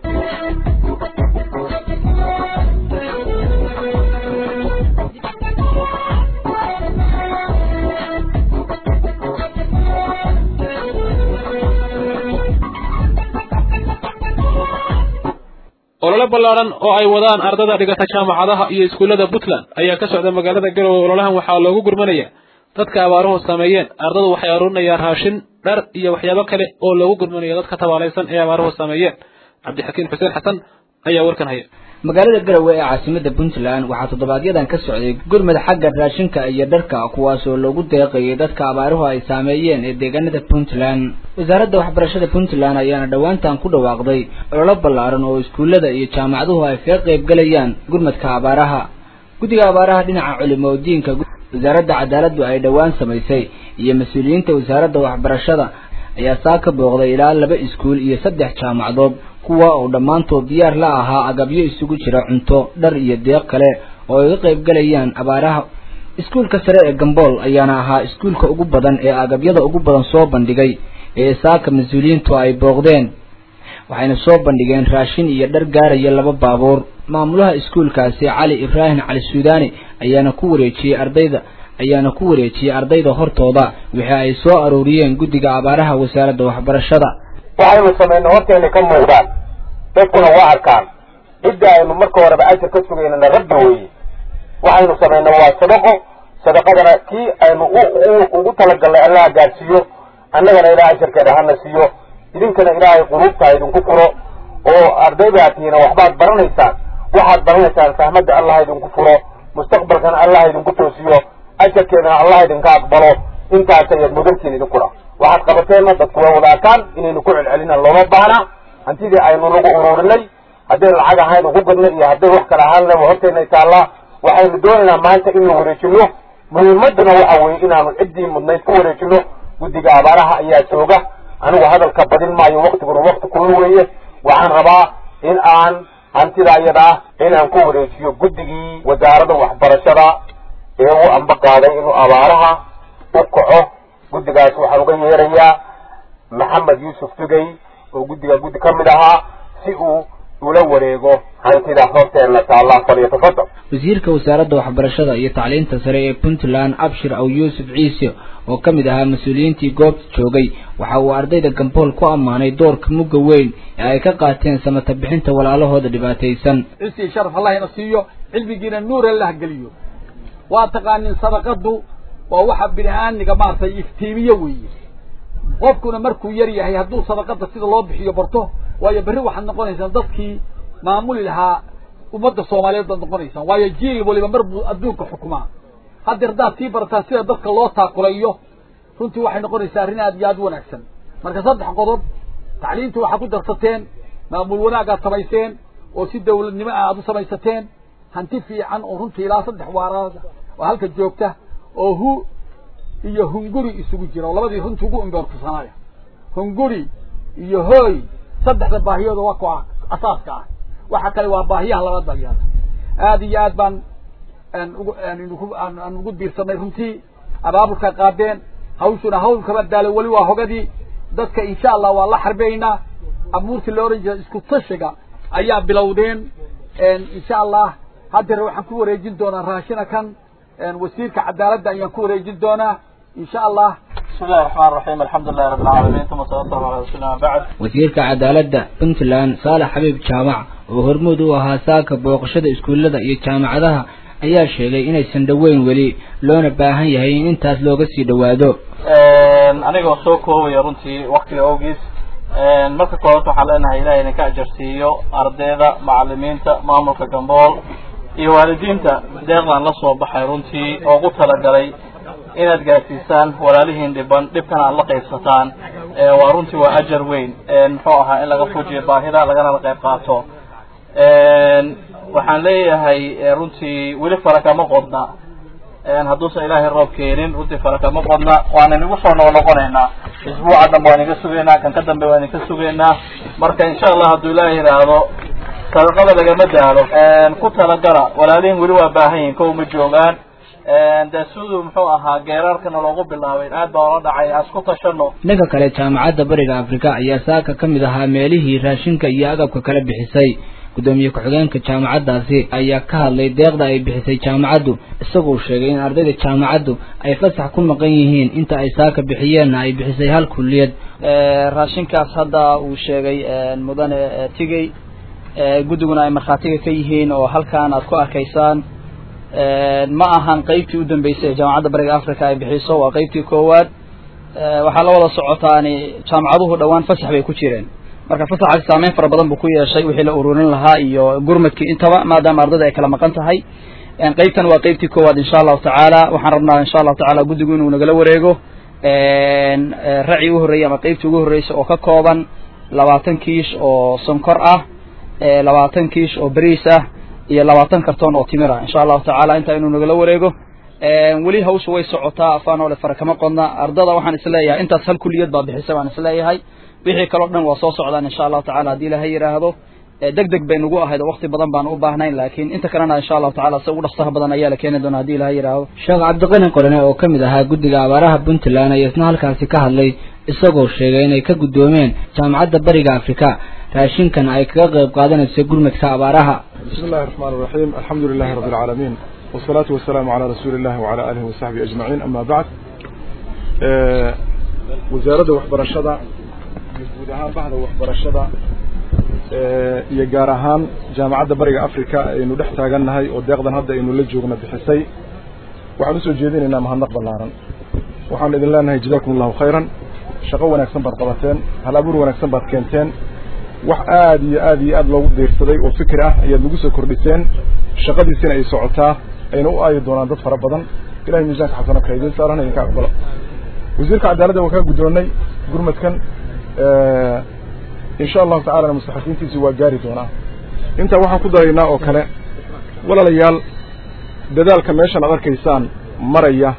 olole ballaaran oo ay wadaan ardada dhigata jaamacadaha iyo iskuulada Puntland ayaa ka socda magaalada Garowe ololahan waxaa loogu gurmanaya dadka abaaruhu sameeyeen ardadu waxay aruurinayaan raashin dhar iyo waxyaabo kale oo loogu gurmanayo dadka tabaalaysan ee abaaruhu sameeyeen Cabdixakiin Xuseen Xasan ayaa warkan haya magaalada Garowe ee caasimada Puntland waxaa toddobaadyadaan ka socday gurmad xagga raashinka iyo dharka kuwaas oo loogu deeqayay dadka abaaruhu ay sameeyeen ee deegaanada Puntland wasaaradda waxbarashada Puntland ayaana dhawaantan ku dhawaaqday olole ballaaran oo iskuulada iyo jaamacaduhu ay ka qayb galayaan gurmadka abaaraha guddiga abaaraha dhinaca culimo diinka wasaaradda cadaaladdu ay dhawaan samaysay iyo mas'uuliyiinta wasaaradda waxbarashada ayaa saaka booqday ilaa 2 iskuul iyo 3 jaamacadood kuwa oo dhamaantood diyaar la ahaa agabyo isugu jira cunto dhar iyo deeq kale oo ay ka qayb galayaan abaaraha iskuulka sare ee Gambool ayaana ahaa iskuulka ugu badan ee agabyada ugu badan soo bandhigay ee saaka mas'uuliyiintu ay booqdeen waxayna soo bandhigeen raashin iyo dhar gaaraya 2 baabuur maamulaha iskuulkaasi Cali Ibrahim Cali Suudaani ayaana ku wareejiyay ardayda hortooda wixii ay soo arooriyeen guddiga abaaraha wasaaradda waxbarashada waxaynu sameynaa horteena ka muuqdaan dadkuna waa arkaan cidda aynu marka horeba ajir ka sugaynana rabbi weeye waxaynu sameynaa waa sadaqadana kii aynu ugu talagalnay Allah gaarsiiyo annagana ilaahay ajarkeeda hana siiyo idinkana ilaahay qulubta idinku furo oo ardaydaatiina waxbaad baranaysaan waxaad baranaysaan fahmadda Allah idinku furo mustaqbalkana Allah idinku toosiyo ajarkeedana Allah idinka aqbalo intaas ayaad mudantiin idinkuna waxaad qabateena dadku waa wada arkaan inaynu ku celcelina looma baahna hantidii aynu nagu ururinay haddii lacag ahayn ugu gadnay iyo haddii wax kale ahaan leh horteena taala waxaynu doonaynaa maanta in la wareejino muhiimaduna waxa weeye inaanu ciddii mudnayd ku wareejino guddiga abaaraha ayaa jooga anigu hadalka badin maayo waqtiguna waqti kulul weeye waxaan rabaa in aan hantida iyada inaan ku wareejiyo guddigii wasaaradda waxbarashada ee uu amba qaaday inuu abaaraha u kaco guddigaas waxaan uga yeerayaa Maxamed Yuusuf Tugay oo guddi ka mid ahaa si uu ula wareego hantida horteena taala falyatafadal wasiirka wasaaradda waxbarashada iyo tacliinta sare ee Puntland Abshir Aw Yuusuf Ciise oo kamid ahaa mas'uuliyiintii goobta joogay waxa uu ardayda Gambool ku amaanay doorka mugga weyn ee ay ka qaateen samata bixinta walaalahooda dhibaataysan intii sharaf Allah ina siiyo cilmigiina nuur Allah galiyo waa taqaanin sadaqadu waa waxa bini'aadmiga maartay iftiimiyo weeye qofkuna markuu yar yahay hadduu sadaqada sida loo bixiyo barto waayo bari waxaad noqonaysaa dadkii maamuli lahaa ummadda Soomaaliyeed baad noqonaysaa waayo jiil waliba marbu adduunka xukumaa hadda tii bartaa sida dadka loo taakulayo runtii waxay noqonaysaa arrin aad iyo aad wanaagsan marka 3 qodob tacliintu waxa ku darsateen maamul wanaag aad samayseen oo si dawladnimo aad u samaysateen hanti fiican oo runtii ilaa 3 waaraad oo halka joogta oo iyo hunguri isugu jira labadii runtii ugu imbarkusanaya hunguri iyo hooy 3 baahiyooda waa ku asaaska ah waxa kale waa baahiyaha labaad baahiyada aad iyo aad baan aan ugu diirsanay runtii abaabulka qaadeen hawshuna hawl kaba daalo wali waa hogadii dadka insha Allah waa la xarbeynaa amuurtii la oran jiray isku tashiga ayaa bilowdeen insha Allah hadda waxaan ku wareejin doonaa raashina kan wasiirka cadaaladda ayaan ku wareejin doonaa insha Allah بسم الله الرحمن الرحيم الحمد لله رب العالمين ثم صلى الله عليه وسلم بعد wasiirka cadaaladda Puntland Saalax Xabiib Jaamac oo hormuud u ahaa saaka booqashada iskuulada iyo jaamacadaha ayaa sheegay inaysan dhaweyn wali loona baahan yahay in intaas looga sii dhawaado aniga soo koobaya runtii waqtiga awgiis marka koowaad waxaan leenahay Ilaahay inuu ka ajarsiiyo ardayda macallimiinta maamulka Gambool iyo waalidiinta deeqdan la soo baxay runtii oo ugu talagalay inaad gaarsiisaan walaalihiin dhibkan aan la qaybsataan waa runtii waa ajar weyn muxuu ahaa in laga fujiyo baahida lagana la qayb qaato waxaan leeyahay runtii weli faraka ma qodna hadduusan ilaahay roob keenin runtii faraka ma qodna waana nagu soo noqonaynaa isbuuca dambe waan iga sugaynaa kan ka dambe waan iga sugaynaa marka insha Allah hadduu ilaahay yiraahdo sadaqada lagama daalo ku talagala walaalihiin weli waa baahan yihiin kow ma joogaan daasuudu muxuu ahaa geerarkana loogu bilaabay aad baa la dhacay asku tashano ninka kale jaamacadda bariga Afrika ayaa saaka kamid ahaa meelihii raashinka iyo agabka kala bixisay gudoomiye ku-xigeenka jaamacaddaasi ayaa ka hadlay deeqda ay bixisay jaamacaddu isagoo sheegay in ardayda jaamacaddu ay fasax ku maqan yihiin inta ay saaka bixiyeen ay bixisay hal kulliyad raashinkaas hadda uu sheegay mudane Tigay guddiguna ay marxaatiga ka yihiin oo halkaan aad ku arkaysaan ma ahan qaybtii u dambeysay jaamacadda bariga Afrika ay bixiso waa qaybtii koowaad waxa la wada socotaani jaamacaduhu dhawaan fasax bay ku jireen marka fasaxa saameyn fara badan buu ku yeeshay wixii la ururin lahaa iyo gurmadkii intaba maadaama ardayda ay kala maqan tahay qaybtan waa qaybtii koowaad insha Allah taala waxaan rabnaa insha Allah taala guddigu inuu nagala wareego raci ugu horreeyay ama qaybta ugu horreysa oo ka kooban 20 kiish oo sonkor ah 20 kiish oo bariis ah iyo 20 karton oo timir ah insha Allah ta'ala inta inuu nagala wareego wali hawsha way socotaa afaan oo fara kama qodna ardada waxaan isleeyahay intaas hal kuliyad baa bixisay waan isleeyahay wixii kale oo dhan waa soo socdaan insha Allah ta'ala hadii Ilaahay yiraahdo degdeg bay nagu ahayd waqti badan baan u baahnayn laakiin inta kalena insha Allah ta'ala si ugu dhaqsaha badan ayaa la keenay doona hadii Ilaahay yiraahdo Sheekh Cabdiqani Qorane oo kamid ahaa guddiga abaaraha Puntland ayaa isna halkaasi ka hadlay isagoo sheegay inay ka gudoomeen jaamacadda bariga Afrika raashinkan ay kaga qayb qaadanayso gurmadka abaaraha Bismillahir Rahmanir Rahim Alhamdulillahi Rabbil Alamin والصلاة والسلام على رسول الله وعلى آله وصحبه أجمعين أما بعد وزارة وحبرشدة يقودها بعض وحبرشدة يجارهان جامعة بريق أفريقيا إنه دحتها جنها وداقدن هذا إنه لجوجنا بحسي وحنسوا جيدين إنها مهنق بالنار وحن إذن الله يجزاكم الله خيرا شقوا ونكسن برطبتين هالأبور ونكسن بركنتين وآدي لو دير صدي وفكرة يدلقوا كردستين شقدي سنة يسعتها aynu u aadi doonaan dad fara badan ilaahay miisaanka xasana ka idin saarana idinka aqbalo wasiirka cadaaladda waa ka gudoonay gurmadkan insha Allah ta'ala mustaxaqiintiisa waa gaari doonaa inta waxaan ku daraynaa oo kale walaalayaal dadaalka meeshan aad arkaysaan maraya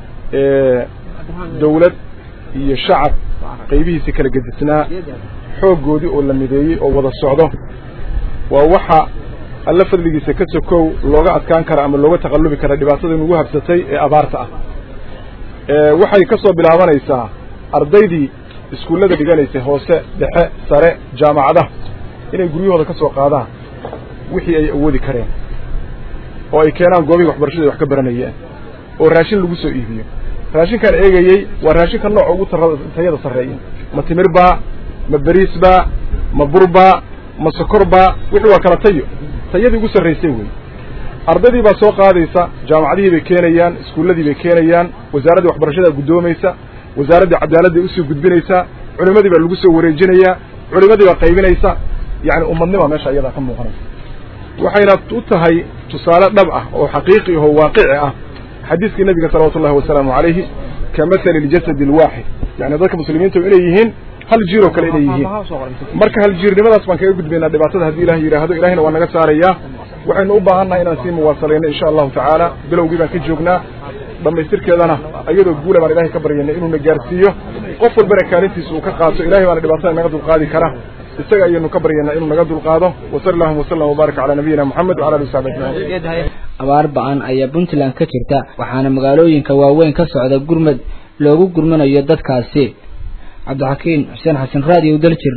dawlad iyo shacab qaybihiisa kala gedisnaa xooggoodii oo la mideeyay oo wada socdo waa waxa alla fadligiisa ka sokow looga adkaan kara ama looga taqallubi kara dhibaatada ugu habsatay ee abaarta ah waxay ka soo bilaabanaysaa ardaydii iskuullada dhiganaysay hoose dhexe sare jaamacadaha inay guryahooda ka soo qaadaan wixii ay awoodi kareen oo ay keenaan goobihi waxbarashada wax ka baranayeen oo raashin lagu soo iibiyo raashinkan eegayay waa raashinka nooc ugu tayada sarreeya ma timirba ma bariisba ma burba ma sokorba wixii waa kala tayo tayadii ugu sarreysay weey ardaydii baa soo qaadaysa jaamacadihii bay keenayaan iskuuladii bay keenayaan wasaaradda waxbarashada gudoomaysa wasaaradda cadaaladda u soo gudbinaysa culimadii baa lagu soo wareejinayaa culimadii baa qaybinaysa yaani ummadnimo meesha iyada ka muuqanaysa waxayna u tahay tusaale dhab ah oo xaqiiqi ah oo waaqici ah xadiiskii nabiga sallallahu alayhi wasallam alayhi kamathal aljasad alwahid yaani dadka muslimiintu inay yihiin hal jiro kale inay yihiin marka hal jirnimadaas baan kaga gudbaynaa dhibaatada hadii Ilaahay yiraahdo Ilaahayna waa naga saaraya waxaynu u baahannahay inaan sii muwaasalayno insha Allah ta'ala bilowgii baan ka joognaa dhamaystirkeedana ayadoo guul baan Ilaahay ka baryaynaa inuu na gaarsiiyo qof walba kaalintiisa uu ka qaato Ilaahay baan dhibaatada naga dul qaadi kara isaga ayaynu ka baryaynaa inuu naga dul qaado wa sallallahu wa sallam wa baraka ala nabiyina Muhammad wa ala alihi wa sahbihi abaar ba'an ayaa Puntland ka jirta waxaana magaalooyinka waaweyn ka socda gurmad loogu gurmanayo dadkaasi Cabdixakiin Xuseen Xasan Radio Daljir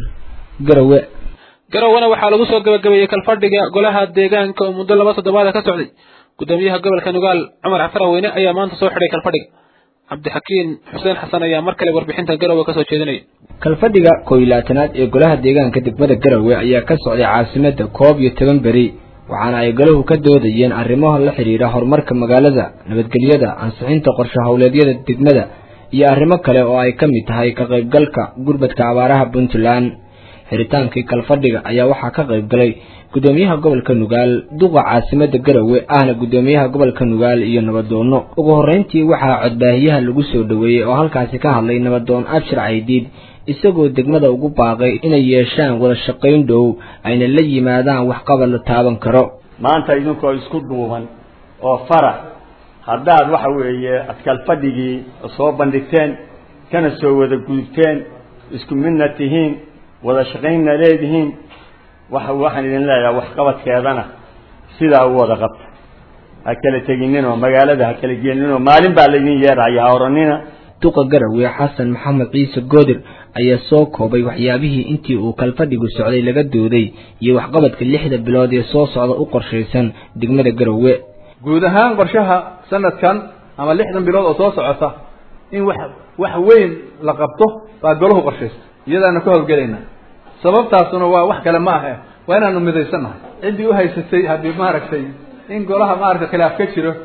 Garowe waxaa lagu soo gabagabeeyay kalfadhiga golaha deegaanka oo muddo 2 toddobaad ka socday gudoomiyaha gobolka Nugaal Cumar Afraweyne ayaa maanta soo xidhay kalfadhiga Cabdixakiin Xuseen Xasan ayaa mar kale warbixinta Garowe ka soo jeedinay kalfadhiga 11aad ee golaha deegaanka degmada Garowe ayaa ka socday caasimadda koob iyo 10 bari waxaana ay goluhu ka doodayeen arrimaha la xiriira horumarka magaalada nabadgelyada ansixinta qorshe hawleedyada degmada iyo arrimo kale oo ay ka mid tahay ka qaybgalka gurmadka abaaraha Puntland xiritaanka kalfadhiga ayaa waxa ka qayb galay gudoomiyaha gobolka Nugaal duqa caasimadda Garowe ahna gudoomiyaha gobolka Nugaal iyo nabadoono ugu horeyntii waxa codbaahiyaha lagu soo dhaweeyay oo halkaasi ka hadlay nabadoon Abshir Caydiid isagoo degmada ugu baaqay inay yeeshaan wada shaqayn dhow ayna la yimaadaan wax qabad la taaban karo maanta idinkoo isku duuban oo farax haddaad waxa weeye kalfadhigii soo bandhigteen kana soo wada gudubteen isku midna tihiin wada shaqaynna leedihiin waxaan idin leeyahay wax qabadkeedana sidaa u wada qabta ha kala teginino magaalada ha kala geenino maalin baa laydin yeeraya oranina duqa Garowe Xasan Maxamed Ciise Goodir ayaa soo koobay waxyaabihii intii uu kalfadhigu socday laga dooday iyo wax qabadka 6 bilood ee soo socda u qorsheysan degmada Garowe guud ahaan qorshaha sanadkan ama 6 bilood oo soo socota in wax weyn la qabto baa goluhu qorsheysan iyadana ka howlgalayna sababtaasuna waa wax kale ma aha waa inaanu midaysanahay cidii u haysatay hadii maaragtay in golaha maaragtay khilaaf ka jiro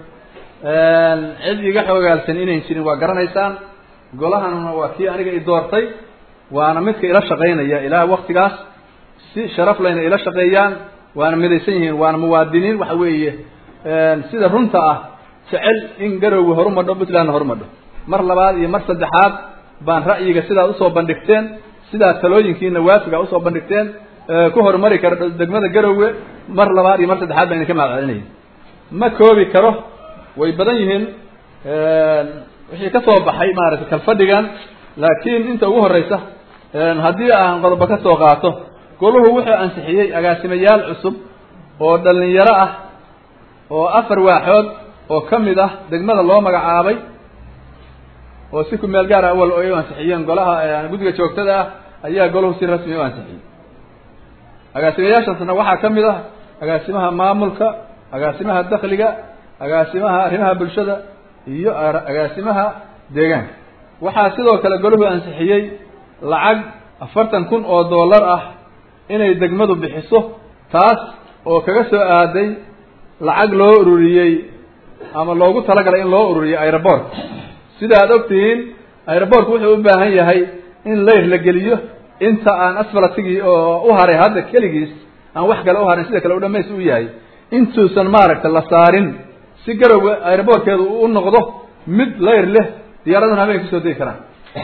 cid iga xoogaalsan inay jirin waa garanaysaan golahanuna waa kii aniga i doortay waana midka ila shaqeynaya ilaa waqtigaas si sharaf lehna ila shaqeeyaan waana midaysan yihiin waana muwaadiniin waxa weeye sida runta ah jecel in Garowe horumardo Puntland horumardo mar labaad iyo mar saddexaad baan ra'yiga sidaad usoo bandhigteen sidaad talooyinkiina waafiga usoo bandhigteen ku horumari kara degmada Garowe mar labaad iyo mar saddexaad baan idinka mahadcelinaya ma koobi karo way badan yihiin wixii ka soo baxay maaragtay kalfadhigan laakiin inta ugu horeysa haddii aan qodobo ka soo qaato goluhu wuxuu ansixiyey agaasimayaal cusub oo dhalinyaro ah oo 4 waaxood oo kamid ah degmada loo magacaabay oo si ku meel gaar ah awal oo ansixiyeen golaha guddiga joogtada ah ayaa goluhu si rasmi u ansixiyey agaasimayaashaasna waxaa kamid ah agaasimaha maamulka agaasimaha dakhliga agaasimaha arrimaha bulshada iyo agaasimaha deegaanka waxaa sidoo kale goluhu ansixiyey lacag 40,000 oo dollar ah inay degmadu bixiso taas oo kaga soo aaday lacag loo ururiyey ama loogu talagalay in loo ururiyo airport sida aad ogtihiin airportku wuxuu u baahan yahay in leyr la geliyo inta aan asfaltigii oo u haray hadda keligiis aan wax kale u harin sida kale u dhamays u yahay intuusan maaragta la saarin si Garowe airportkeedu u noqdo mid leyr leh diyaaraduna habeen kusoo degi karaan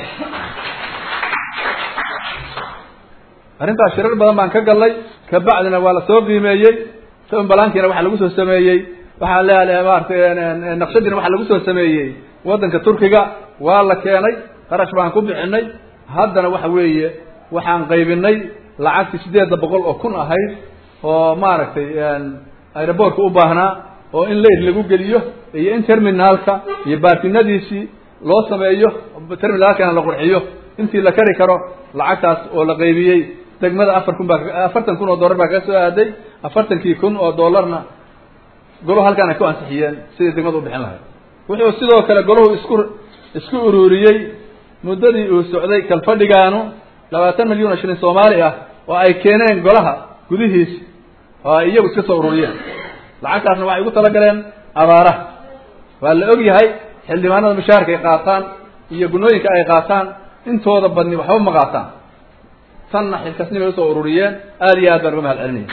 arrintaas shirar badan baan ka galnay ka bacdina waa la soo qiimeeyey tan balankiina waxa lagu soo sameeyey waxa leeyahay maartay naqshadina waxa lagu soo sameeyey wadanka Turkiga waa la keenay qarash baan ku bixinay haddana waxa weeye waxaan qaybinay lacagtii 800 oo kun ahayd oo maaragtay airportka u baahnaa oo in leyr lagu geliyo iyo in terminalka iyo baatinadiisi loo sameeyo terminalkana la qurxiyo intii la kari karo lacagtaas oo la qaybiyey degmada 40,000 oo dollar baa ka soo aaday 40,000 oo dollarna goluhu halkaan ay ku ansixiyeen sidii degmadu u bixin lahayd wuxuu sidoo kale goluhu isku ururiyey muddadii uu socday kalfadhigaanu 20 milyan oo shilin Soomaali ah oo ay keeneen golaha gudihiisa oo iyagu iska soo ururiyeen lacagtaasna waxay ugu talagaleen abaaraha waa la og yahay xildhibaanada mushaharka ay qaataan iyo gunooyinka ay qaataan intooda badni waxba ma qaataan tanna xilkasnimo soo ururiyeen aad iyo aad baan uga mahadcelinaya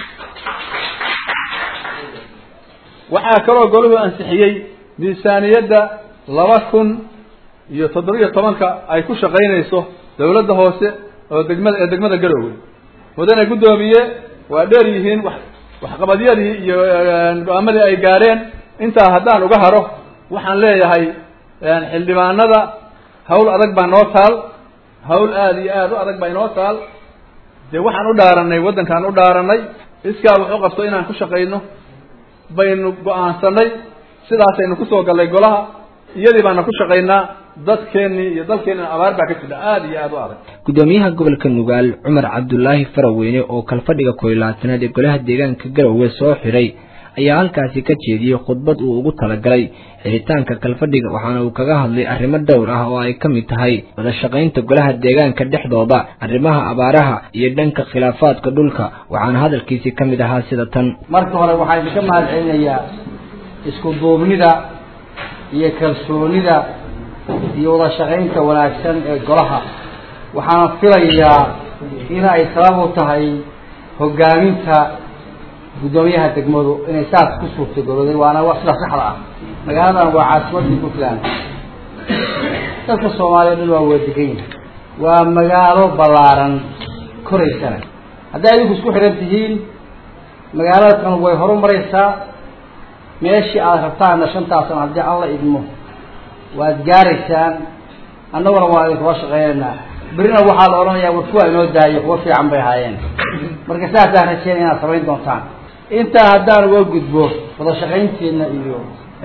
waxaa kaloo goluhu ansixiyey miisaaniyadda 2017 ay ku shaqaynayso dawladda hoose oo degmada Garowe wadana gudoomiye waa dheer yihiin waxqabadyadii iyo go'aamadii ay gaareen inta haddaan uga haro waxaan leeyahay xildhibaanada hawl adag baa noo taal hawl aad iyo aad u adag baa inoo taal dee waxaan u dhaaranay waddankaan u dhaaranay iskaa wuxuu qabto inaan ku shaqayno baynu go'aansanay sidaasaynu ku soo galay golaha iyadii baana ku shaqaynaa dadkeenni iyo dalkeenna abaar baa ka jira aad iyo aad u adag gudoomiyaha gobolka Nugaal Cumar Cabdullaahi Faraweyne oo kalfadhiga 11aad ee golaha deegaanka Garowe soo xiray ayaa halkaasi ka jeediyay khudbad uu ugu talagalay xiritaanka kalfadhiga waxaana uu kaga hadlay arrimo dhowr ah oo ay kamid tahay wada shaqaynta golaha deegaanka dhexdooda arrimaha abaaraha iyo dhanka khilaafaadka dhulka waxaana hadalkiisa kamid ahaa sida tan marka hore waxaan ka mahadcelinayaa isku duubnida iyo kalsoonida iyo wada shaqaynta wanaagsan ee golaha waxaan filayaa in ay sabab u tahay hogaaminta gudoomiyaha degmadu inay saas ku suurtagalooday waana wax sax ah magaaladan waa caasimadda Puntland dadka Soomaaliyeed waa wadageyn waa magaalo ballaaran koreysana hadday idinku isku xiran tihiin magaaladan way horumaraysaa meeshii aad rabtaan shantaas sano haddii alla idmo waad gaaraysaan annaguna waa idinka shaqeynaa برينا وحال أولاً يا وفوا إنه داعي وفي عم بيهاين مركزات داخل شيء أنا سبعين دونتان أنت هدار وجود بو وده شقين فينا اليوم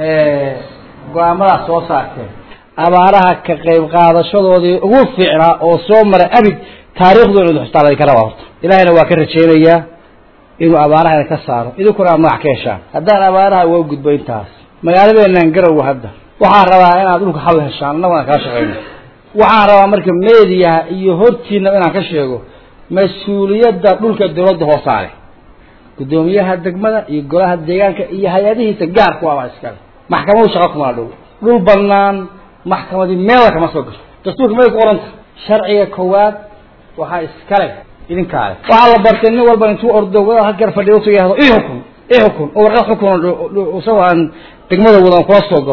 قامنا صوصاته أبارها كقيم قاعدة شو ذي وفعنا أو صومر أبد تاريخ ذو الحصة على الكلام إلهنا واكر شيء إنه أبارها كسر إذا كنا ما حكيشة هدار أبارها وجود بينتاس ما يعرف إن نجروا هذا وحاربها أنا أدرك حول هالشان أنا ما كاشغين وحاربها مركب ميديا يهرتينا أنا كشيء مسؤولية دولك الدولة هوصاري قدوميها الدقمة يقولها الدجال هذه تجار قوى عسكر محكمة وشقق مالو لو بنان محكمة دي مالك ما سوق تسوق مالك أورنت شرعية كواد وها إسكالك إذن كاره وعلى برتني والبنتو أردو وهكذا فديوتو يهضو إيه حكم أو رأي حكم وسواء دقمة ولا قوى سوق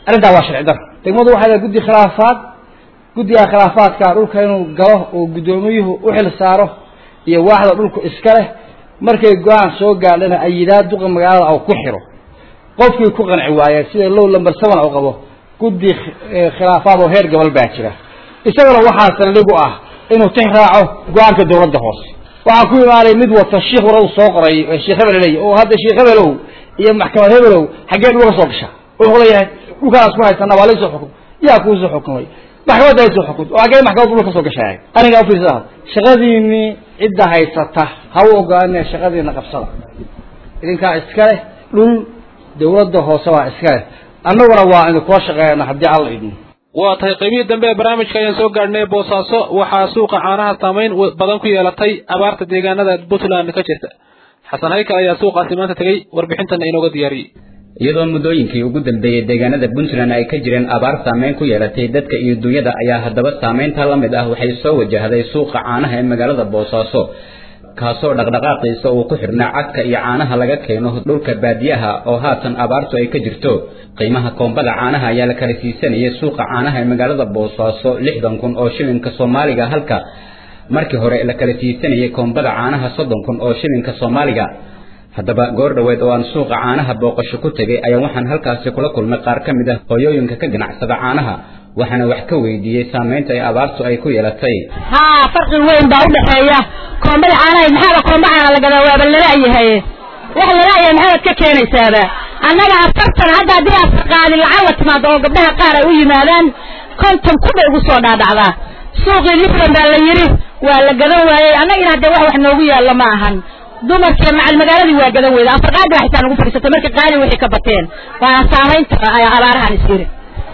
arrintaa waa sharci dar degmadu waxay leedahay guddi khilaafaad guddiga khilaafaadka dhulka inuu galo oo guddoomiyuhu u xil saaro iyo waaxda dhulku iska leh markay go-aan soo gaadhana ay yidhaah duqa magaalada oo ku xiro qofkii ku qanci waaya sida low lambar 7 oo qabo guddi khilaafaad oo heer gobol baa jira isagana waxaa sanadigu ah inuu tixraaco go-aanka dowladda hoose waxaa ku imaaday mid wata sheekh waradu soo qoray sheekh hebel leeyahay oo hadda sheekh hebelow iyo maxkamad hebelow xageed uga soo gasha wuxuu leeyahay dhulkaas ku haysana waa la soo xukum yaa ku soo xukumay maxkamadda ay soo xukumay waa maxkamadda dhulka soo gashay aniga u fiirsadaa shaqadiini cidda haysata ha u ogaanay shaqadiina qabsada idinka iska leh dhul dowladda hoose waa iska leh annaguna waa in koo shaqeeyna haddii alla idin waa tahay qaybihii dambe ee barnaamijka ayaan soo gaadhnay boosaaso waxaa suuqa caanaha saameyn badan ku yeelatay abaarta deegaanada puntland ka jirta xasan haykal ayaa suuqaasi maanta tegey warbixintana inooga diyaariyey iyadoo muddooyinkii ugu dambeeyey deegaanada puntland ay ka jireen abaar saameyn ku yeelatay dadka iyo dunyada ayaa haddaba saameynta la mid ah waxay soo wajahday suuqa caanaha ee magaalada boosaaso kaasoo dhaqdhaqaaqiisa uu ku xirnaa cadka iyo caanaha laga keeno dhulka baadiyaha oo haatan abaartu ay ka jirto qiimaha koombada caanaha ayaa la kala siisanayay suuqa caanaha ee magaalada boosaaso 60,000 oo shilinka Soomaaliga halka markii hore la kala siisanayay koombada caanaha 30,000 oo shilinka Soomaaliga haddaba goor dhaweed oo aan suuqa caanaha booqasho ku tagay ayaan waxaan halkaasi kula kulmay qaar ka mid ah hooyooyinka ka ganacsada caanaha waxaana wax ka weydiiyay saameynta ay abaartu ay ku yeelatay farqi weyn baa u dhaxeeya koombada caanaha maxaa koombada la gadaa waa balleeyahay wax la leeyahay maxaad ka keenaysaaba annaga afartan hadda hadii aad qaali lacag la timaado oo gabdhaha qaar ay u yimaadaan konton ku bay ugu soo dhaadhacdaa suuqii lifran baa la yiri waa la gadan waayay annaga hadda wax noogu yaalla ma ahan dumarka macal magaaladii waa gadan weeyda afarqaad waxa taan ugu fadhiisatay markii qaali wixii ka bateen waa saameynta ay abaarahan isiri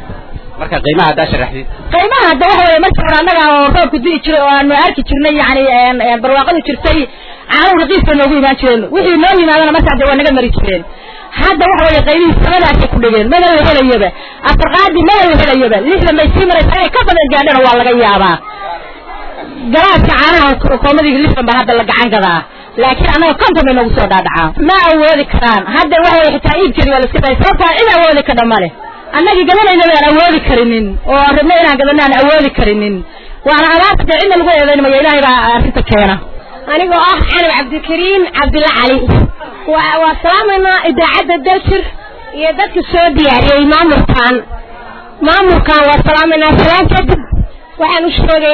marka qiimaha hada sharaxdid qiimaha hada waxa weeye markii hore annaga oo roobku dii jiray oo aanu arki jirnay yani barwaaqadu jirtay caano raqiiska noogu imaan jireen wixii noo yimaadana markaa waa naga mari jireen hadda waxa weeye qiimihii samadaas ku dhigeen meel la helayaba afarqaadi meel la helayaba lixda may sii maray ka badan gaadhana waa laga yaabaa galaaska caanaha koomadii lixdan baa hadda la gacan gadaa laakiin anaga konton bay noogu soo dhaadhacaa ma awoodi karaan hadda waxa weeye xitaa iibkeedi waa la iska daayay sababtaa cid awoodi ka dhamale annagii gadanayna aan awoodi karinin oo rabna inaan gadana aan awoodi karinin waana abaarta dee cidna lagu eedaynaya ilaahay baa arrinta keena anigoo ah canab cabdikariim cabdilla cali waa salaamaynaa idaacadda dalshir iyo dadka soo diyaariyey maamulkan waa salaamaynaa salaan kadib waxaan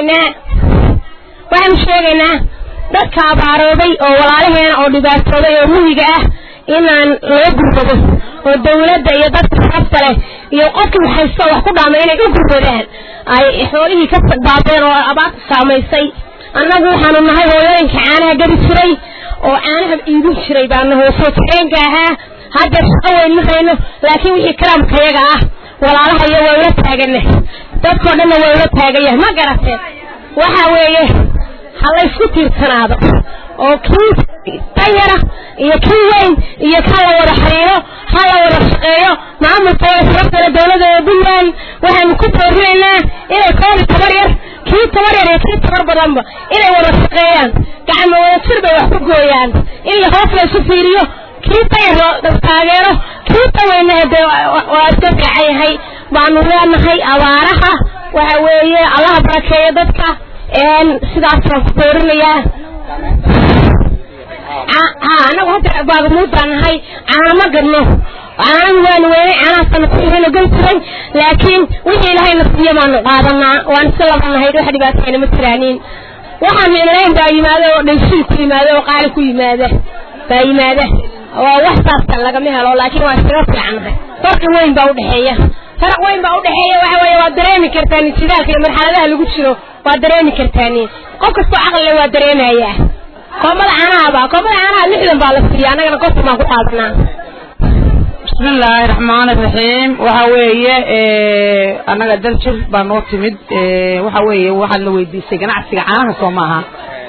u sheegaynaa dadka abaarooday oo walaalaheena oo dhibaatooday oo muhiga ah inaan loo gurmado oo dawladda iyo dadka sababta leh iyo qofkii haysto wax ku dhaamay inay u gurmadaan ay xoolihii ka badbaadeen oo abaarta saamaysay annagu waxaanu nahay hooyooyinka caanaha gabi jiray oo caanaha iibin jiray baana hoosoo tareenka ahaa hadda shaqo weyn ma hayno laakiin wixii karaamkayaga ah walaalaha iyo waa ula taagana dadkoo dhanna waa ula taagan yahay ma garateen waxa weeye ha la isku tiirsanaado oo kii tayara iyo kii weyn iyo ka la wada xiriiro ha la wada shaqeeyo maamulka sababta dawladda Puntland waxaan ku boorinaynaa inay koob tabar yar kii tabar badanba inay wada shaqeeyaan gacmo wada jir bay wax ku gooyaan in la hoos la isu fiiriyo kii tayaro taageero kii taweynaade waa iska fiicayahay baanu leenahay abaaraha waxa weeye Allah barakeeyo dadka sidaas waan ku boorinayaa anagu hadda baagamuudaan nahay caana ma gadno caana waan weynay caanahaasana ku ihina geli jiray laakiin wixii ilaahayna siiyo baanu qaadanaa waan iska labanahay wax dhibaatayna ma jiraanin waxaan milayn baa yimaada oo dhayshil ku yimaada oo qaali ku yimaada baa yimaada waa wax saastan lagama helo laakiin waa iskaga fiicanahay farqi weyn baa udhexeeya waxa weeye waa dareemi kartaan jidaalka iyo marxaladaha lagu jiro waa dareemi kartaan qof kastoo caqli waa dareemayaa koomada caanaha 60 baa la siiyaa anagana qof ma ku qaadanaa bismillaahir rahmaanir rahiim waxa weeye anaga dalshir baa noo timid waxa weeye waxa la weydiisay ganacsiga caanaha Soomaaliya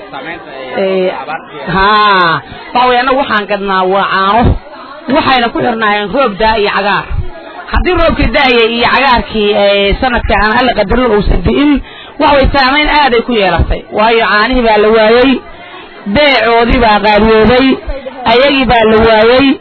waxa weeye anagu waxaan gadnaa waa caano waxayna ku xirnaayeen roob daa iyo cagaar haddii roobkii daayay iyo cagaarkii sanadka aan alla qadaro oo sabin waxa way saameyn aad ay ku yeelatay waayo caanihi baa la waayay beecoodii baa qaariyooday ayagii baa la waayay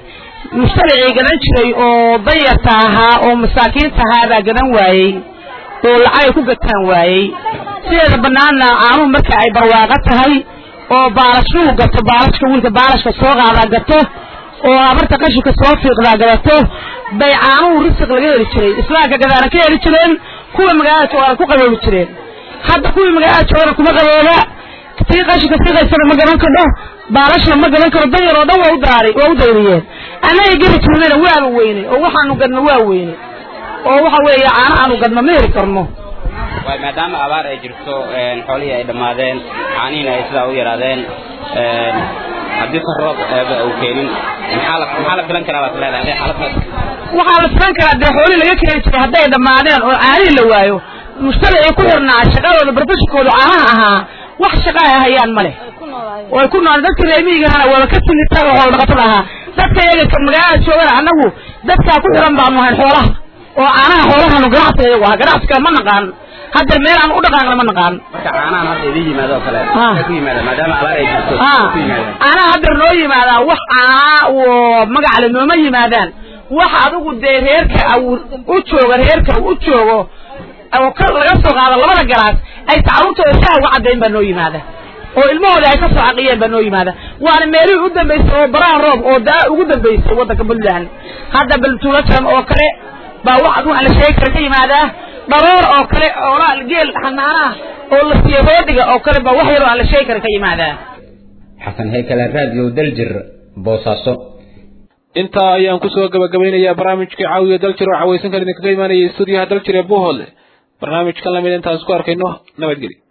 mujtamacii gadan jiray oo danyarta ahaa oo masaakiinta ahaa baa gadan waayey oo lacag ku gataan waayey sideeda banaana caanuhu marka ay barwaaqo tahay oo baalashuu gato baalashka wiilka baalashka soo qaadaa gato oo abarta qashinka soo fiiqdaa gadato bay caanuhu risiq laga heli jiray islaamka gadaana ka heli jireen kuwa magaalada jooga ku qaboobi jireen hadda kuwa magaalada jooga kuma qabooba tii qashinka siqaysana ma garan karo baalashna ma garan karo danyar oo dhan waa u dayriyeen anaga geli jirnayna waaba weyne oo waxaanu gadno waa weyne oo waxa weeye caana aanu gadno ma heli karno way maadaama abaar ay jirto xoolihii ay dhamaadeen caanihiina ay sidaa u yaraadeen haddii ka roob uu keenin maxaa la filan karaa baad leedahay xaaladdaas waxaa la filan karaa dee xoolihii laga keeni jiray hadday dhamaadeen oo caanihii la waayo mujtamacii ku xirnaa shaqadooda barbashikooda caanaha ahaa wax shaqa ay hayaan ma leh oo ay ku nool dadka reer miyigana waaba ka timidta oo xoolo dhaqatada ahaa dadka iyaga ka magaalada joogana annagu dadkaa ku xiran baanu hayn xoolaha oo caanaha xoolahanu ganacsiga iyagu aha ganacsiga ma naqaan hadda meel aan u dhaqaaqna ma naqaan marka caanahan hadda idin yimaado oo kale ku yimaada maadaama abaar ay jirto ku yimaada caanaha hadda noo yimaadaan wax caana oo magac le nooma yimaadaan wax adigu dee reerka u joogo oo kor laga soo qaado labada galaas ay tacaruurtooda shaha uga caddayn baa noo yimaada oo ilmahooda ay ka soo caqiyeen baa noo yimaada waana meelihii u dambaysay oo baraha roob oo daa ugu dambaysay waddanka puntland hadda baltuulajan oo kale baa wax la sheegi kara ka yimaadaa dharoor oo kale oo geel xanaanaha oo la siiyo roodhiga oo kale baa wax yar oo aan la sheegi kara ka yimaadaa xasan heykale raadiyo daljir boosaaso intaa ayaan kusoo gabagabaynayaa barnaamijkii caawiya daljir oo cawaysan kara idinkaga imaanayay stuudiyaha daljir ee Bohol barnaamijkan lamid intaas ku arkayno nabadgelyo